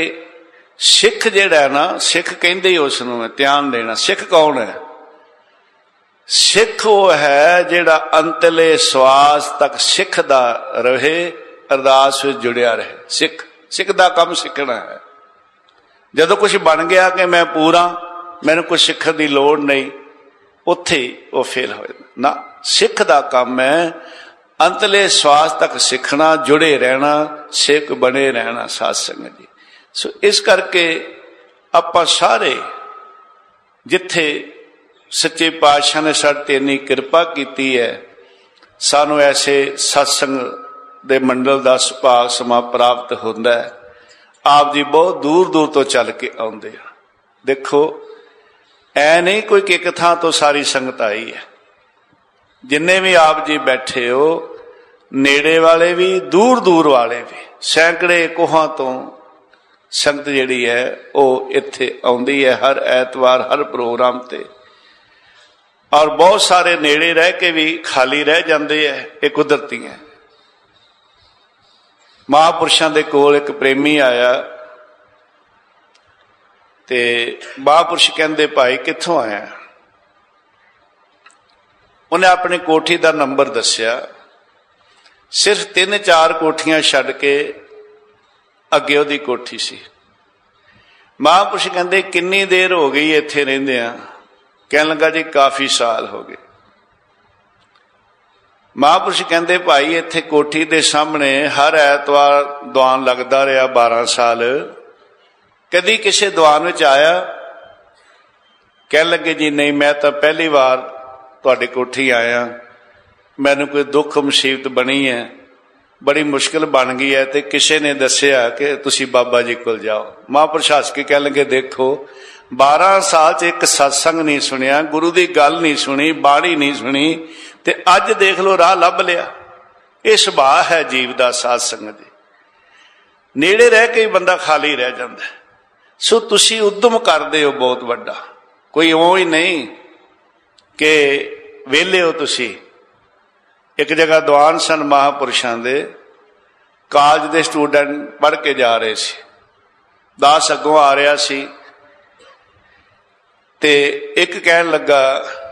Speaker 1: ਸਿੱਖ ਜਿਹੜਾ ਨਾ, ਸਿੱਖ ਕਹਿੰਦੇ ਹੀ ਉਸ ਨੂੰ ਧਿਆਨ ਦੇਣਾ। ਸਿੱਖ ਕੌਣ ਹੈ? ਸਿੱਖ ਉਹ ਹੈ ਜਿਹੜਾ ਅੰਤਲੇ ਸਵਾਸ ਤੱਕ ਸਿੱਖ ਦਾ ਰਹੇ, ਅਰਦਾਸ ਵਿੱਚ ਜੁੜਿਆ ਰਹੇ। ਸਿੱਖ ਦਾ ਕੰਮ ਸਿੱਖਣਾ ਹੈ। ਜਦੋਂ ਕੁਝ ਬਣ ਗਿਆ ਕਿ ਮੈਂ ਪੂਰਾ, ਮੈਨੂੰ ਕੁਝ ਸਿੱਖਣ ਦੀ ਲੋੜ ਨਹੀਂ, ਉੱਥੇ ਉਹ ਫੇਲ ਹੋ ਜਾਂਦਾ ਨਾ। ਸਿੱਖ ਦਾ ਕੰਮ ਹੈ ਅੰਤਲੇ ਸਵਾਸ ਤੱਕ ਸਿੱਖਣਾ, ਜੁੜੇ ਰਹਿਣਾ, ਸਿੱਖ ਬਣੇ ਰਹਿਣਾ ਸਾਧ ਸੰਗਤ ਜੀ। ਸੋ ਇਸ ਕਰਕੇ ਆਪਾਂ ਸਾਰੇ ਜਿੱਥੇ ਸੱਚੇ ਪਾਤਸ਼ਾਹ ਨੇ ਸਾਡੇ ਤੇ ਇੰਨੀ ਕਿਰਪਾ ਕੀਤੀ ਹੈ, ਸਾਨੂੰ ਐਸੇ ਸਤਸੰਗ ਦੇ ਮੰਡਲ ਦਾ ਸੁਭਾਗ ਸਮਾਂ ਪ੍ਰਾਪਤ ਹੁੰਦਾ ਹੈ। ਆਪ ਜੀ ਬਹੁਤ ਦੂਰ ਦੂਰ ਤੋਂ ਚੱਲ ਕੇ ਆਉਂਦੇ ਆ। ਦੇਖੋ ਐ ਨਹੀਂ ਕੋਈ ਇੱਕ ਥਾਂ ਤੋਂ ਸਾਰੀ ਸੰਗਤ ਆਈ ਹੈ। ਜਿੰਨੇ ਵੀ ਆਪ ਜੀ ਬੈਠੇ ਹੋ, ਨੇੜੇ ਵਾਲੇ ਵੀ ਦੂਰ ਦੂਰ ਵਾਲੇ ਵੀ, ਸੈਂਕੜੇ ਕੋਹਾਂ ਤੋਂ ਸੰਗਤ ਜਿਹੜੀ ਹੈ ਉਹ ਇੱਥੇ ਆਉਂਦੀ ਹੈ ਹਰ ਐਤਵਾਰ, ਹਰ ਪ੍ਰੋਗਰਾਮ ਤੇ। ਔਰ ਬਹੁਤ ਸਾਰੇ ਨੇੜੇ ਰਹਿ ਕੇ ਵੀ ਖਾਲੀ ਰਹਿ ਜਾਂਦੇ ਹੈ, ਇਹ ਕੁਦਰਤੀ ਹੈ। ਮਹਾਂਪੁਰਸ਼ਾਂ ਦੇ ਕੋਲ ਇੱਕ ਪ੍ਰੇਮੀ ਆਇਆ ਤੇ ਮਹਾਂਪੁਰਸ਼ ਕਹਿੰਦੇ ਭਾਈ ਕਿੱਥੋਂ ਆਇਆ? ਉਹਨੇ ਆਪਣੀ ਕੋਠੀ ਦਾ ਨੰਬਰ ਦੱਸਿਆ। ਸਿਰਫ 3-4 ਕੋਠੀਆਂ ਛੱਡ ਕੇ ਅੱਗੇ ਉਹਦੀ ਕੋਠੀ ਸੀ। ਮਹਾਂਪੁਰਸ਼ ਕਹਿੰਦੇ ਕਿੰਨੀ ਦੇਰ ਹੋ ਗਈ ਇੱਥੇ ਰਹਿੰਦੇ ਆ? ਕਹਿਣ ਲੱਗਾ ਜੀ ਕਾਫੀ ਸਾਲ ਹੋ ਗਏ। ਮਹਾਂਪੁਰਸ਼ ਕਹਿੰਦੇ ਭਾਈ ਇੱਥੇ ਕੋਠੀ ਦੇ ਸਾਹਮਣੇ ਹਰ ਐਤਵਾਰ ਦੀਵਾਨ ਲੱਗਦਾ ਰਿਹਾ 12 ਸਾਲ, ਕਦੀ ਕਿਸੇ ਦੀਵਾਨ ਵਿੱਚ ਆਇਆ? ਕਹਿਣ ਲੱਗੇ ਜੀ ਨਹੀਂ, ਮੈਂ ਤਾਂ ਪਹਿਲੀ ਵਾਰ ਤੁਹਾਡੀ ਕੋਠੀ ਆਇਆ। ਮੈਨੂੰ ਕੋਈ ਦੁੱਖ ਮੁਸੀਬਤ ਬਣੀ ਹੈ, ਬੜੀ ਮੁਸ਼ਕਿਲ ਬਣ ਗਈ ਹੈ, ਤੇ ਕਿਸੇ ਨੇ ਦੱਸਿਆ ਕਿ ਤੁਸੀਂ ਬਾਬਾ ਜੀ ਕੋਲ ਜਾਓ। ਮਹਾਂਪੁਰਸ਼ ਹੱਸ ਕੇ ਕਹਿਣ ਲੱਗੇ ਦੇਖੋ 12 ਸਾਲ 'ਚ ਇੱਕ ਸਤਸੰਗ ਨਹੀਂ ਸੁਣਿਆ, ਗੁਰੂ ਦੀ ਗੱਲ ਨਹੀਂ ਸੁਣੀ, ਬਾਣੀ ਨਹੀਂ ਸੁਣੀ, ਤੇ ਅੱਜ ਦੇਖ ਲਓ ਰਾਹ ਲੱਭ ਲਿਆ। ਇਹ ਸੁਭਾਅ ਹੈ ਜੀਵ ਦਾ ਸਾਧ ਸੰਗਤ ਜੀ। ਨੇੜੇ ਰਹਿ ਕੇ ਹੀ ਬੰਦਾ ਖਾਲੀ ਰਹਿ ਜਾਂਦਾ। ਸੋ ਤੁਸੀਂ ਉਦਮ ਕਰਦੇ ਹੋ ਬਹੁਤ ਵੱਡਾ, ਕੋਈ ਉਹ ਹੀ ਨਹੀਂ ਕਿ ਵਿਹਲੇ ਹੋ ਤੁਸੀਂ। ਇੱਕ ਜਗ੍ਹਾ ਦੀਵਾਨ ਸਨ ਮਹਾਂਪੁਰਸ਼ਾਂ ਦੇ, ਕਾਲਜ ਦੇ ਸਟੂਡੈਂਟ ਪੜ੍ਹ ਕੇ ਜਾ ਰਹੇ ਸੀ। ਦਾਸ ਅੱਗੋਂ ਆ ਰਿਹਾ ਸੀ ਤੇ ਇੱਕ ਕਹਿਣ ਲੱਗਾ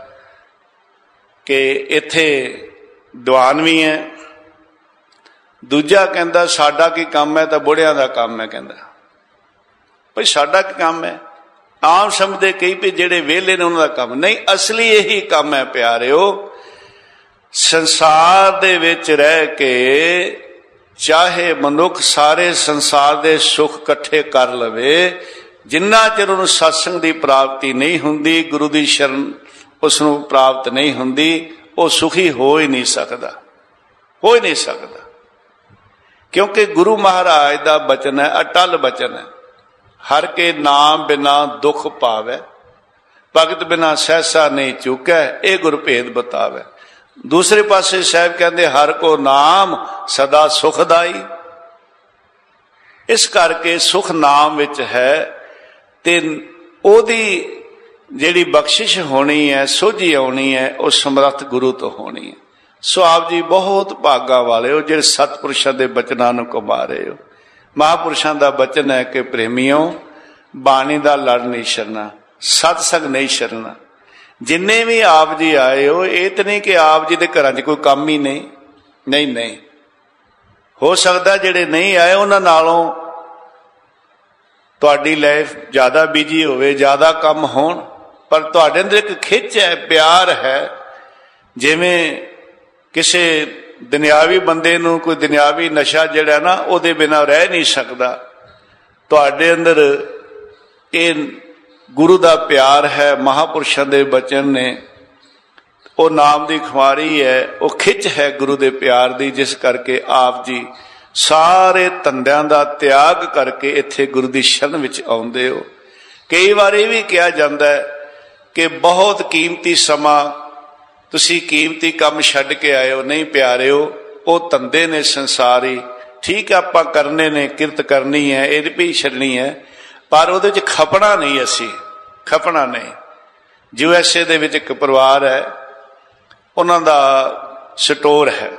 Speaker 1: ਕਿ ਇੱਥੇ ਦੀਵਾਨ ਵੀ ਹੈ। ਦੂਜਾ ਕਹਿੰਦਾ ਸਾਡਾ ਕੀ ਕੰਮ ਹੈ, ਤਾਂ ਬੁੜਿਆਂ ਦਾ ਕੰਮ ਹੈ। ਕਹਿੰਦਾ ਭਾਈ ਸਾਡਾ ਕੀ ਕੰਮ ਹੈ? ਆਮ ਸਮਝਦੇ ਕਈ ਵੀ ਜਿਹੜੇ ਵਿਹਲੇ ਨੇ ਉਹਨਾਂ ਦਾ ਕੰਮ ਨਹੀਂ, ਅਸਲੀ ਇਹੀ ਕੰਮ ਹੈ ਪਿਆਰਿਓ। ਸੰਸਾਰ ਦੇ ਵਿੱਚ ਰਹਿ ਕੇ ਚਾਹੇ ਮਨੁੱਖ ਸਾਰੇ ਸੰਸਾਰ ਦੇ ਸੁੱਖ ਇਕੱਠੇ ਕਰ ਲਵੇ, ਜਿੰਨਾ ਚਿਰ ਉਹਨੂੰ ਸਤਸੰਗ ਦੀ ਪ੍ਰਾਪਤੀ ਨਹੀਂ ਹੁੰਦੀ, ਗੁਰੂ ਦੀ ਸ਼ਰਨ ਉਸ ਨੂੰ ਪ੍ਰਾਪਤ ਨਹੀਂ ਹੁੰਦੀ, ਉਹ ਸੁਖੀ ਹੋ ਹੀ ਨਹੀਂ ਸਕਦਾ, ਹੋ ਹੀ ਨਹੀਂ ਸਕਦਾ। ਕਿਉਂਕਿ ਗੁਰੂ ਮਹਾਰਾਜ ਦਾ ਬਚਨ ਹੈ, ਅਟਲ ਬਚਨ ਹੈ, ਹਰ ਕੇ ਨਾਮ ਬਿਨਾ ਦੁੱਖ ਪਾਵੈ, ਭਗਤ ਬਿਨਾ ਸਹਿਸਾ ਨਹੀਂ ਚੁੱਕੈ, ਇਹ ਗੁਰ ਭੇਦ ਬਤਾਵੈ। ਦੂਸਰੇ ਪਾਸੇ ਸਾਹਿਬ ਕਹਿੰਦੇ ਹਰ ਕੋ ਨਾਮ ਸਦਾ ਸੁਖਦਾਈ। ਇਸ ਕਰਕੇ ਸੁਖ ਨਾਮ ਵਿੱਚ ਹੈ ਤੇ ਉਹਦੀ ਜਿਹੜੀ ਬਖਸ਼ਿਸ਼ ਹੋਣੀ ਹੈ, ਸੋਝੀ ਆਉਣੀ ਹੈ, ਉਹ ਸਮਰੱਥ ਗੁਰੂ ਤੋਂ ਹੋਣੀ ਹੈ। ਸੋ ਆਪ ਜੀ ਬਹੁਤ ਭਾਗਾ ਵਾਲੇ ਹੋ ਜਿਹੜੇ ਸਤਿਪੁਰਸ਼ਾਂ ਦੇ ਬਚਨਾਂ ਨੂੰ ਕਮਾ ਰਹੇ ਹੋ। ਮਹਾਂਪੁਰਸ਼ਾਂ ਦਾ ਬਚਨ ਹੈ ਕਿ ਪ੍ਰੇਮੀਓ ਬਾਣੀ ਦਾ ਲੜ ਨਹੀਂ ਛੱਡਣਾ, ਸਤਸੰਗ ਨਹੀਂ ਛੱਡਣਾ। ਜਿੰਨੇ ਵੀ ਆਪ ਜੀ ਆਏ ਹੋ, ਇਹ ਤਾਂ ਨਹੀਂ ਕਿ ਆਪ ਜੀ ਦੇ ਘਰਾਂ 'ਚ ਕੋਈ ਕੰਮ ਹੀ ਨਹੀਂ, ਨਹੀਂ ਨਹੀਂ। ਹੋ ਸਕਦਾ ਜਿਹੜੇ ਨਹੀਂ ਆਏ ਉਹਨਾਂ ਨਾਲੋਂ ਤੁਹਾਡੀ ਲਾਈਫ ਜ਼ਿਆਦਾ ਬਿਜੀ ਹੋਵੇ, ਜ਼ਿਆਦਾ ਕੰਮ ਹੋਣ, ਪਰ ਤੁਹਾਡੇ ਅੰਦਰ ਇੱਕ ਖਿੱਚ ਹੈ, ਪਿਆਰ ਹੈ। ਜਿਵੇਂ ਕਿਸੇ ਦੁਨਿਆਵੀ ਬੰਦੇ ਨੂੰ ਕੋਈ ਦੁਨਿਆਵੀ ਨਸ਼ਾ ਜਿਹੜਾ ਨਾ ਉਹਦੇ ਬਿਨਾਂ ਰਹਿ ਨਹੀਂ ਸਕਦਾ, ਤੁਹਾਡੇ ਅੰਦਰ ਇਹ ਗੁਰੂ ਦਾ ਪਿਆਰ ਹੈ, ਮਹਾਂਪੁਰਸ਼ਾਂ ਦੇ ਬਚਨ ਨੇ, ਉਹ ਨਾਮ ਦੀ ਖੁਮਾਰੀ ਹੈ, ਉਹ ਖਿੱਚ ਹੈ ਗੁਰੂ ਦੇ ਪਿਆਰ ਦੀ, ਜਿਸ ਕਰਕੇ ਆਪ ਜੀ ਸਾਰੇ ਧੰਦਿਆਂ ਦਾ ਤਿਆਗ ਕਰਕੇ ਇੱਥੇ ਗੁਰੂ ਦੀ ਸ਼ਰਨ ਵਿੱਚ ਆਉਂਦੇ ਹੋ। ਕਈ ਵਾਰ ਇਹ ਵੀ ਕਿਹਾ ਜਾਂਦਾ ਹੈ ਕਿ ਬਹੁਤ ਕੀਮਤੀ ਸਮਾਂ ਤੁਸੀਂ ਕੀਮਤੀ ਕੰਮ ਛੱਡ ਕੇ ਆਏ ਹੋ। ਨਹੀਂ ਪਿਆਰਿਓ, ਉਹ ਧੰਦੇ ਨੇ ਸੰਸਾਰੀ, ਠੀਕ ਆਪਾਂ ਕਰਨੇ ਨੇ, ਕਿਰਤ ਕਰਨੀ ਹੈ, ਇਹ ਵੀ ਛੱਡਣੀ ਹੈ, ਪਰ ਉਹਦੇ ਵਿੱਚ ਖਪਣਾ ਨਹੀਂ, ਅਸੀਂ ਖਪਣਾ ਨਹੀਂ। USA ਦੇ ਵਿੱਚ ਇੱਕ ਪਰਿਵਾਰ ਹੈ, ਉਹਨਾਂ ਦਾ ਸਟੋਰ ਹੈ।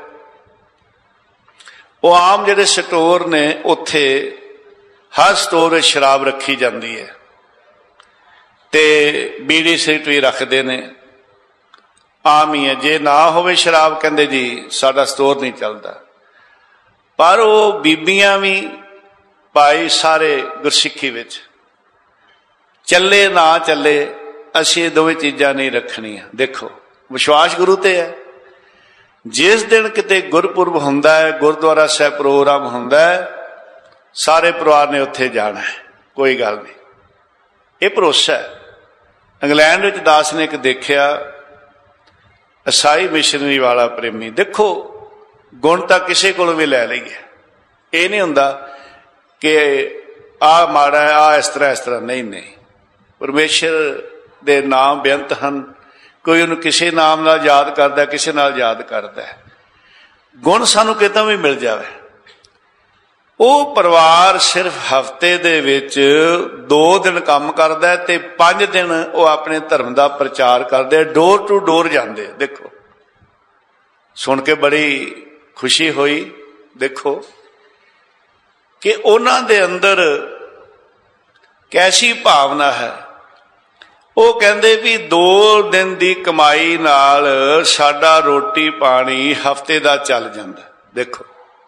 Speaker 1: ਉਹ ਆਮ ਜਿਹੜੇ ਸਟੋਰ ਨੇ ਉੱਥੇ ਹਰ ਸਟੋਰ ਵਿੱਚ ਸ਼ਰਾਬ ਰੱਖੀ ਜਾਂਦੀ ਹੈ ਤੇ ਬੀੜੀ ਸਿਗਰਟ ਵੀ ਰੱਖਦੇ ਨੇ। ਆਮ ਹੀ ਹੈ। ਜੇ ਨਾ ਹੋਵੇ ਸ਼ਰਾਬ ਕਹਿੰਦੇ ਜੀ ਸਾਡਾ ਸਟੋਰ ਨਹੀਂ ਚੱਲਦਾ। ਪਰ ਉਹ ਬੀਬੀਆਂ ਵੀ ਭਾਈ ਸਾਰੇ ਗੁਰਸਿੱਖੀ ਵਿੱਚ ਚੱਲੇ ਨਾ ਚੱਲੇ ਅਸੀਂ ਇਹ ਦੋਵੇਂ ਚੀਜ਼ਾਂ ਨਹੀਂ ਰੱਖਣੀਆਂ। ਦੇਖੋ ਵਿਸ਼ਵਾਸ ਗੁਰੂ ਤੇ ਹੈ। ਜਿਸ ਦਿਨ ਕਿਤੇ ਗੁਰਪੁਰਬ ਹੁੰਦਾ ਹੈ, ਗੁਰਦੁਆਰਾ ਸਾਹਿਬ ਪ੍ਰੋਗਰਾਮ ਹੁੰਦਾ ਹੈ, ਸਾਰੇ ਪਰਿਵਾਰ ਨੇ ਉੱਥੇ ਜਾਣਾ ਹੈ, ਕੋਈ ਗੱਲ ਨਹੀਂ। ਇਹ ਭਰੋਸਾ ਹੈ। ਇੰਗਲੈਂਡ ਵਿੱਚ ਦਾਸ ਨੇ ਇੱਕ ਦੇਖਿਆ, ਈਸਾਈ ਮਿਸ਼ਨਰੀ ਵਾਲਾ ਪ੍ਰੇਮੀ। ਦੇਖੋ ਗੁਣ ਤਾਂ ਕਿਸੇ ਕੋਲੋਂ ਵੀ ਲੈ ਲਈਏ, ਇਹ ਨਹੀਂ ਹੁੰਦਾ ਕਿ ਆਹ ਮਾੜਾ ਹੈ, ਆਹ ਇਸ ਤਰ੍ਹਾਂ ਨਹੀਂ। ਪਰਮੇਸ਼ਰ ਦੇ ਨਾਮ ਬੇਅੰਤ ਹਨ। ਕੋਈ ਉਹਨੂੰ ਕਿਸੇ ਨਾਮ ਨਾਲ ਯਾਦ ਕਰਦਾ, ਕਿਸੇ ਨਾਲ ਯਾਦ ਕਰਦਾ। ਗੁਣ ਸਾਨੂੰ ਕਿਤੋਂ ਵੀ ਮਿਲ ਜਾਵੇ। ਉਹ ਪਰਿਵਾਰ ਸਿਰਫ ਹਫ਼ਤੇ ਦੇ ਵਿੱਚ 2 ਦਿਨ ਕੰਮ ਕਰਦਾ ਤੇ 5 ਦਿਨ ਉਹ ਆਪਣੇ ਧਰਮ ਦਾ ਪ੍ਰਚਾਰ ਕਰਦੇ, ਡੋਰ ਟੂ ਡੋਰ ਜਾਂਦੇ। ਦੇਖੋ ਸੁਣ ਕੇ ਬੜੀ ਖੁਸ਼ੀ ਹੋਈ। ਦੇਖੋ ਕਿ ਉਹਨਾਂ ਦੇ ਅੰਦਰ ਕੈਸੀ ਭਾਵਨਾ ਹੈ। ਉਹ ਕਹਿੰਦੇ ਵੀ 2 ਦਿਨ ਦੀ ਕਮਾਈ ਨਾਲ ਸਾਡਾ ਰੋਟੀ ਪਾਣੀ ਹਫ਼ਤੇ ਦਾ ਚੱਲ ਜਾਂਦਾ। ਦੇਖੋ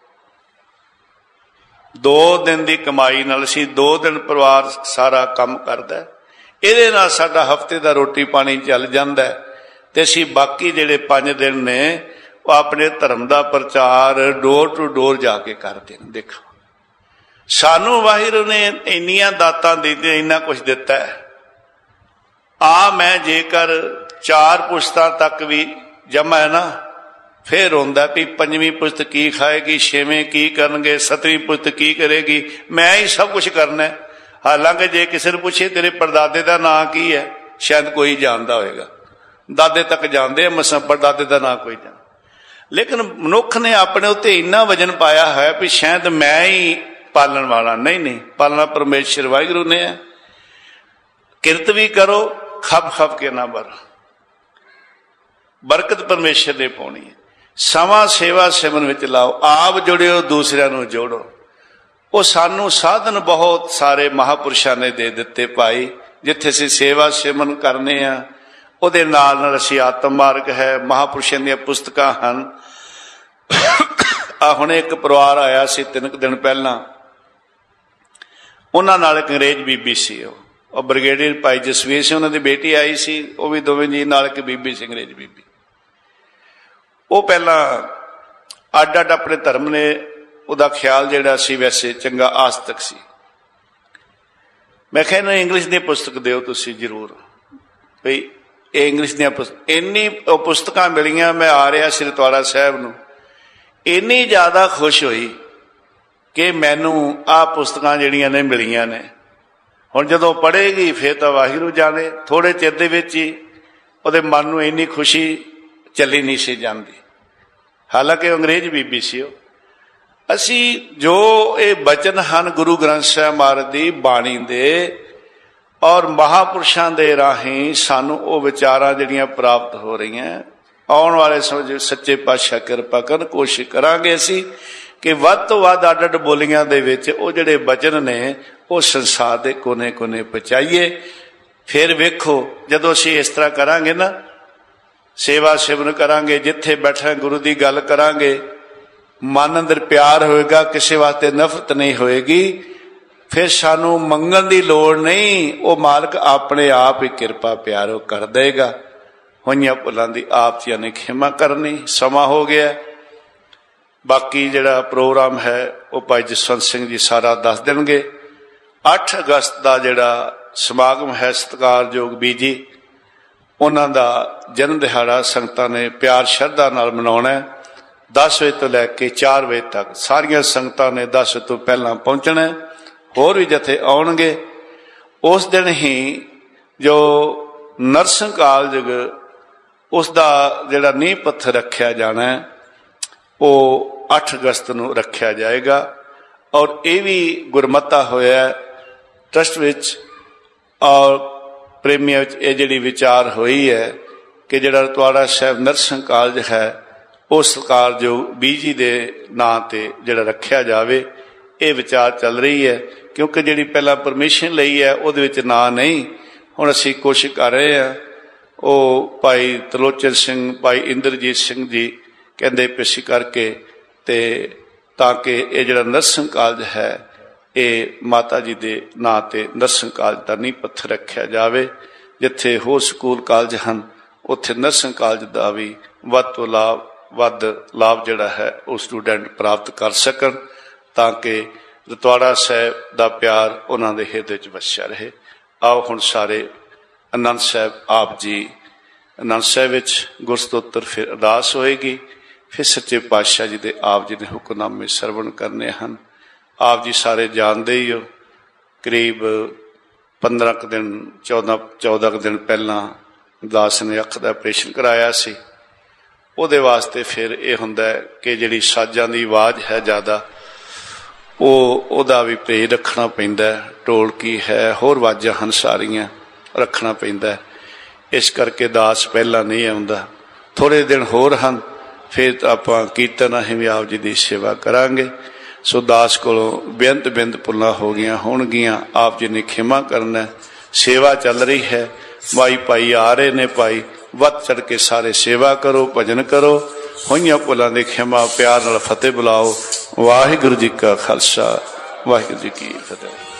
Speaker 1: 2 ਦਿਨ ਦੀ ਕਮਾਈ ਨਾਲ ਅਸੀਂ 2 ਦਿਨ ਪਰਿਵਾਰ ਸਾਰਾ ਕੰਮ ਕਰਦਾ, ਇਹਦੇ ਨਾਲ ਸਾਡਾ ਹਫ਼ਤੇ ਦਾ ਰੋਟੀ ਪਾਣੀ ਚੱਲ ਜਾਂਦਾ ਤੇ ਅਸੀਂ ਬਾਕੀ ਜਿਹੜੇ 5 ਦਿਨ ਨੇ ਉਹ ਆਪਣੇ ਧਰਮ ਦਾ ਪ੍ਰਚਾਰ ਡੋਰ ਟੂ ਡੋਰ ਜਾ ਕੇ ਕਰਦੇ ਨੇ। ਦੇਖੋ ਸਾਨੂੰ ਵਾਹਿਗੁਰੂ ਨੇ ਇੰਨੀਆਂ ਦਾਤਾਂ ਦਿੱਤੀਆਂ, ਇੰਨਾ ਕੁਛ ਦਿੱਤਾ ਹੈ। ਮੈਂ ਜੇਕਰ 4 ਪੁਸ਼ਤਾਂ ਤੱਕ ਵੀ ਜਮਾ ਹੈ ਨਾ, ਫਿਰ ਹੁੰਦਾ ਵੀ 5ਵੀਂ ਪੁਸ਼ਤ ਕੀ ਖਾਏਗੀ, 6ਵੇਂ ਕੀ ਕਰਨਗੇ, 7ਵੀਂ ਪੁਸ਼ਤ ਕੀ ਕਰੇਗੀ, ਮੈਂ ਹੀ ਸਭ ਕੁਛ ਕਰਨਾ। ਹਾਲਾਂਕਿ ਜੇ ਕਿਸੇ ਨੂੰ ਪੁੱਛੇ ਤੇਰੇ ਪੜਦਾਦੇ ਦਾ ਨਾਂ ਕੀ ਹੈ, ਸ਼ਾਇਦ ਕੋਈ ਜਾਣਦਾ ਹੋਏਗਾ। ਦਾਦੇ ਤੱਕ ਜਾਣਦੇ ਆ, ਮਸਾਂ ਪੜਦਾਦੇ ਦਾ ਨਾਂ ਕੋਈ ਜਾਣ। ਲੇਕਿਨ ਮਨੁੱਖ ਨੇ ਆਪਣੇ ਉੱਤੇ ਇੰਨਾ ਵਜਨ ਪਾਇਆ ਹੈ ਵੀ ਸ਼ਾਇਦ ਮੈਂ ਹੀ ਪਾਲਣ ਵਾਲਾ। ਨਹੀਂ, ਪਾਲਣਾ ਪਰਮੇਸ਼ਰ ਵਾਹਿਗੁਰੂ ਨੇ ਹੈ। ਕਿਰਤ ਵੀ ਕਰੋ, ਖਪ ਕੇ ਨਾ ਬਰ, ਬਰਕਤ ਪਰਮੇਸ਼ਰ ਨੇ ਪਾਉਣੀ ਹੈ। ਸਮਾਂ ਸੇਵਾ ਸਿਮਰਨ ਵਿੱਚ ਲਾਓ, ਆਪ ਜੁੜਿਓ ਦੂਸਰਿਆਂ ਨੂੰ ਜੋੜੋ। ਉਹ ਸਾਨੂੰ ਸਾਧਨ ਬਹੁਤ ਸਾਰੇ ਮਹਾਂਪੁਰਸ਼ਾਂ ਨੇ ਦੇ ਦਿੱਤੇ ਭਾਈ। ਜਿੱਥੇ ਅਸੀਂ ਸੇਵਾ ਸਿਮਰਨ ਕਰਨੇ ਆ, ਉਹਦੇ ਨਾਲ ਅਸੀਂ ਆਤਮ ਮਾਰਗ ਹੈ, ਮਹਾਂਪੁਰਸ਼ਾਂ ਦੀਆਂ ਪੁਸਤਕਾਂ ਹਨ। ਹੁਣ ਇੱਕ ਪਰਿਵਾਰ ਆਇਆ ਸੀ 3 ਦਿਨ ਪਹਿਲਾਂ, ਉਹਨਾਂ ਨਾਲ ਇੱਕ ਅੰਗਰੇਜ਼ ਬੀਬੀ ਸੀ। ਉਹ ਬ੍ਰਿਗੇਡੀਅਰ ਭਾਈ ਜਸਵੀਰ ਸੀ, ਉਹਨਾਂ ਦੀ ਬੇਟੀ ਆਈ ਸੀ, ਉਹ ਵੀ ਦੋਵੇਂ ਜੀ ਨਾਲ ਇੱਕ ਬੀਬੀ ਸੀ, ਅੰਗਰੇਜ਼ ਬੀਬੀ। ਉਹ ਪਹਿਲਾਂ ਅੱਡ ਅੱਡ ਆਪਣੇ ਧਰਮ ਨੇ, ਉਹਦਾ ਖਿਆਲ ਜਿਹੜਾ ਸੀ ਵੈਸੇ ਚੰਗਾ ਆਸਤਕ ਸੀ। ਮੈਂ ਕਿਹਾ ਇਹਨੂੰ ਇੰਗਲਿਸ਼ ਦੀ ਪੁਸਤਕ ਦਿਓ ਤੁਸੀਂ ਜ਼ਰੂਰ, ਬਈ ਇਹ ਇੰਗਲਿਸ਼ ਦੀਆਂ ਇੰਨੀ ਪੁਸਤਕਾਂ ਮਿਲੀਆਂ। ਮੈਂ ਆ ਰਿਹਾ ਸੀ ਰਤਵਾੜਾ ਸਾਹਿਬ ਨੂੰ, ਇੰਨੀ ਜ਼ਿਆਦਾ ਖੁਸ਼ ਹੋਈ ਕਿ ਮੈਨੂੰ ਆਹ ਪੁਸਤਕਾਂ ਜਿਹੜੀਆਂ ਨੇ ਮਿਲੀਆਂ ਨੇ। ਹੁਣ ਜਦੋਂ ਪੜ੍ਹੇਗੀ ਫਿਰ ਤਾਂ ਵਾਹਿਗੁਰੂ ਜਾਣੇ। ਥੋੜ੍ਹੇ ਚਿਰ ਦੇ ਵਿੱਚ ਹੀ ਉਹਦੇ ਮਨ ਨੂੰ ਇੰਨੀ ਖੁਸ਼ੀ ਚੱਲੀ ਨਹੀਂ ਸੀ ਜਾਂਦੀ। ਹਾਲਾਂਕਿ ਅੰਗਰੇਜ਼ ਬੀਬੀ ਸੀ ਉਹ। ਅਸੀਂ ਜੋ ਇਹ ਬਚਨ ਹਨ ਗੁਰੂ ਗ੍ਰੰਥ ਸਾਹਿਬ ਮਹਾਰਾਜ ਦੀ ਬਾਣੀ ਦੇ ਔਰ ਮਹਾਂਪੁਰਸ਼ਾਂ ਦੇ ਰਾਹੀਂ ਸਾਨੂੰ ਉਹ ਵਿਚਾਰਾਂ ਜਿਹੜੀਆਂ ਪ੍ਰਾਪਤ ਹੋ ਰਹੀਆਂ, ਆਉਣ ਵਾਲੇ ਸਮੇਂ ਸੱਚੇ ਪਾਤਸ਼ਾਹ ਕਿਰਪਾ ਕਰਨ। ਕੋਸ਼ਿਸ਼ ਕਰਾਂਗੇ ਅਸੀਂ ਕਿ ਵੱਧ ਤੋਂ ਵੱਧ ਅੱਡ ਅੱਡ ਬੋਲੀਆਂ ਦੇ ਵਿੱਚ ਉਹ ਜਿਹੜੇ ਬਚਨ ਨੇ ਉਹ ਸੰਸਾਰ ਦੇ ਕੋਨੇ ਕੋਨੇ ਪਹੁੰਚਾਈਏ। ਫਿਰ ਵੇਖੋ ਜਦੋਂ ਅਸੀਂ ਇਸ ਤਰ੍ਹਾਂ ਕਰਾਂਗੇ ਨਾ, ਸੇਵਾ ਸਿਮਰਨ ਕਰਾਂਗੇ, ਜਿੱਥੇ ਬੈਠੇ ਗੁਰੂ ਦੀ ਗੱਲ ਕਰਾਂਗੇ, ਮਨ ਅੰਦਰ ਪਿਆਰ ਹੋਏਗਾ, ਕਿਸੇ ਵਾਸਤੇ ਨਫ਼ਰਤ ਨਹੀਂ ਹੋਏਗੀ। ਫਿਰ ਸਾਨੂੰ ਮੰਗਣ ਦੀ ਲੋੜ ਨਹੀਂ, ਉਹ ਮਾਲਕ ਆਪਣੇ ਆਪ ਹੀ ਕਿਰਪਾ ਪਿਆਰ ਉਹ ਕਰ ਦੇਗਾ। ਹੋਈਆਂ ਭੁੱਲਾਂ ਦੀ ਆਪ ਜੀ ਨੇ ਖਿਮਾ ਕਰਨੀ। ਸਮਾਂ ਹੋ ਗਿਆ, ਬਾਕੀ ਜਿਹੜਾ ਪ੍ਰੋਗਰਾਮ ਹੈ ਉਹ ਭਾਈ ਜਸਵੰਤ ਸਿੰਘ ਜੀ ਸਾਰਾ ਦੱਸ ਦੇਣਗੇ। 8 ਅਗਸਤ ਦਾ ਜਿਹੜਾ ਸਮਾਗਮ ਹੈ, ਸਤਿਕਾਰਯੋਗ ਬੀਜੀ, ਉਹਨਾਂ ਦਾ ਜਨਮ ਦਿਹਾੜਾ ਸੰਗਤਾਂ ਨੇ ਪਿਆਰ ਸ਼ਰਧਾ ਨਾਲ ਮਨਾਉਣਾ। 10 ਵਜੇ ਤੋਂ ਲੈ ਕੇ 4 ਵਜੇ ਤੱਕ ਸਾਰੀਆਂ ਸੰਗਤਾਂ ਨੇ 10 ਵਜੇ ਤੋਂ ਪਹਿਲਾਂ ਪਹੁੰਚਣਾ। ਹੋਰ ਵੀ ਜਥੇ ਆਉਣਗੇ। ਉਸ ਦਿਨ ਹੀ ਜੋ ਨਰਸਿੰਗ ਕਾਲਜ ਉਸ ਦਾ ਜਿਹੜਾ ਨੀਂਹ ਪੱਥਰ ਰੱਖਿਆ ਜਾਣਾ ਉਹ 8 ਅਗਸਤ ਨੂੰ ਰੱਖਿਆ ਜਾਏਗਾ। ਔਰ ਇਹ ਵੀ ਗੁਰਮਤਾ ਹੋਇਆ ਟਰਸਟ ਵਿੱਚ ਔਰ ਪ੍ਰੇਮੀਆਂ ਵਿੱਚ ਇਹ ਜਿਹੜੀ ਵਿਚਾਰ ਹੋਈ ਹੈ ਕਿ ਜਿਹੜਾ ਰਤਵਾੜਾ ਸਾਹਿਬ ਨਰਸਿੰਗ ਕਾਲਜ ਹੈ ਉਹ ਸਤਿਕਾਰਯੋਗ ਬੀਜੀ ਦੇ ਨਾਂ ਤੇ ਜਿਹੜਾ ਰੱਖਿਆ ਜਾਵੇ। ਇਹ ਵਿਚਾਰ ਚੱਲ ਰਹੀ ਹੈ, ਕਿਉਂਕਿ ਜਿਹੜੀ ਪਹਿਲਾਂ ਪਰਮਿਸ਼ਨ ਲਈ ਹੈ ਉਹਦੇ ਵਿੱਚ ਨਾਂ ਨਹੀਂ। ਹੁਣ ਅਸੀਂ ਕੋਸ਼ਿਸ਼ ਕਰ ਰਹੇ ਹਾਂ ਉਹ ਭਾਈ ਤਲੋਚਨ ਸਿੰਘ, ਭਾਈ ਇੰਦਰਜੀਤ ਸਿੰਘ ਜੀ ਕਹਿੰਦੇ ਪੇਸ਼ੀ ਕਰਕੇ ਤੇ ਤਾਂ ਕਿ ਇਹ ਜਿਹੜਾ ਨਰਸਿੰਗ ਕਾਲਜ ਹੈ ਇਹ ਮਾਤਾ ਜੀ ਦੇ ਨਾਂ ਤੇ ਨਰਸਿੰਗ ਕਾਲਜ ਦਾ ਨੀਂਹ ਪੱਥਰ ਰੱਖਿਆ ਜਾਵੇ। ਜਿੱਥੇ ਹੋਰ ਸਕੂਲ ਕਾਲਜ ਹਨ ਉੱਥੇ ਨਰਸਿੰਗ ਕਾਲਜ ਦਾ ਵੀ ਵੱਧ ਤੋਂ ਵੱਧ ਲਾਭ ਜਿਹੜਾ ਹੈ ਉਹ ਸਟੂਡੈਂਟ ਪ੍ਰਾਪਤ ਕਰ ਸਕਣ, ਤਾਂ ਕਿ ਰਤਵਾੜਾ ਸਾਹਿਬ ਦਾ ਪਿਆਰ ਉਹਨਾਂ ਦੇ ਹਿਰਦੇ 'ਚ ਵਸਿਆ ਰਹੇ। ਆਓ ਹੁਣ ਸਾਰੇ ਆਨੰਦ ਸਾਹਿਬ ਆਪ ਜੀ, ਆਨੰਦ ਸਾਹਿਬ ਵਿੱਚ ਗੁਰਸਤੋਤਰ ਫਿਰ ਅਰਦਾਸ ਹੋਏਗੀ, ਫਿਰ ਸੱਚੇ ਪਾਤਸ਼ਾਹ ਜੀ ਦੇ ਆਪ ਜੀ ਨੇ ਹੁਕਮਨਾਮੇ ਸਰਵਣ ਕਰਨੇ ਹਨ। ਆਪ ਜੀ ਸਾਰੇ ਜਾਣਦੇ ਹੀ ਹੋ, ਕਰੀਬ 15 ਕੁ ਦਿਨ 14 ਕੁ ਦਿਨ ਪਹਿਲਾਂ ਦਾਸ ਨੇ ਅੱਖ ਦਾ ਆਪਰੇਸ਼ਨ ਕਰਾਇਆ ਸੀ। ਉਹਦੇ ਵਾਸਤੇ ਫਿਰ ਇਹ ਹੁੰਦਾ ਕਿ ਜਿਹੜੀ ਸਾਜ਼ਾਂ ਦੀ ਆਵਾਜ਼ ਹੈ ਜ਼ਿਆਦਾ, ਉਹਦਾ ਵੀ ਪਰਹੇਜ਼ ਰੱਖਣਾ ਪੈਂਦਾ। ਢੋਲਕੀ ਹੈ, ਹੋਰ ਆਵਾਜ਼ਾਂ ਹਨ, ਸਾਰੀਆਂ ਰੱਖਣਾ ਪੈਂਦਾ। ਇਸ ਕਰਕੇ ਦਾਸ ਪਹਿਲਾਂ ਨਹੀਂ ਆਉਂਦਾ। ਥੋੜ੍ਹੇ ਦਿਨ ਹੋਰ ਹਨ, ਫਿਰ ਆਪਾਂ ਕੀਰਤਨ ਅਸੀਂ ਵੀ ਆਪ ਜੀ ਦੀ ਸੇਵਾ ਕਰਾਂਗੇ। ਸੋ ਦਾਸ ਕੋਲੋਂ ਬੇਅੰਤ ਭੁੱਲਾਂ ਹੋ ਗਈਆਂ ਹੋਣਗੀਆਂ, ਆਪ ਜੀ ਨੇ ਖਿਮਾ ਕਰਨਾ। ਸੇਵਾ ਚੱਲ ਰਹੀ ਹੈ, ਭਾਈ ਆ ਰਹੇ ਨੇ, ਭਾਈ ਵੱਧ ਚੜ ਕੇ ਸਾਰੇ ਸੇਵਾ ਕਰੋ, ਭਜਨ ਕਰੋ, ਹੋਈਆਂ ਭੁੱਲਾਂ ਦੇ ਖਿਮਾ, ਪਿਆਰ ਨਾਲ ਫਤਿਹ ਬੁਲਾਓ। ਵਾਹਿਗੁਰੂ ਜੀ ਕਾ ਖਾਲਸਾ, ਵਾਹਿਗੁਰੂ ਜੀ ਕੀ ਫਤਿਹ।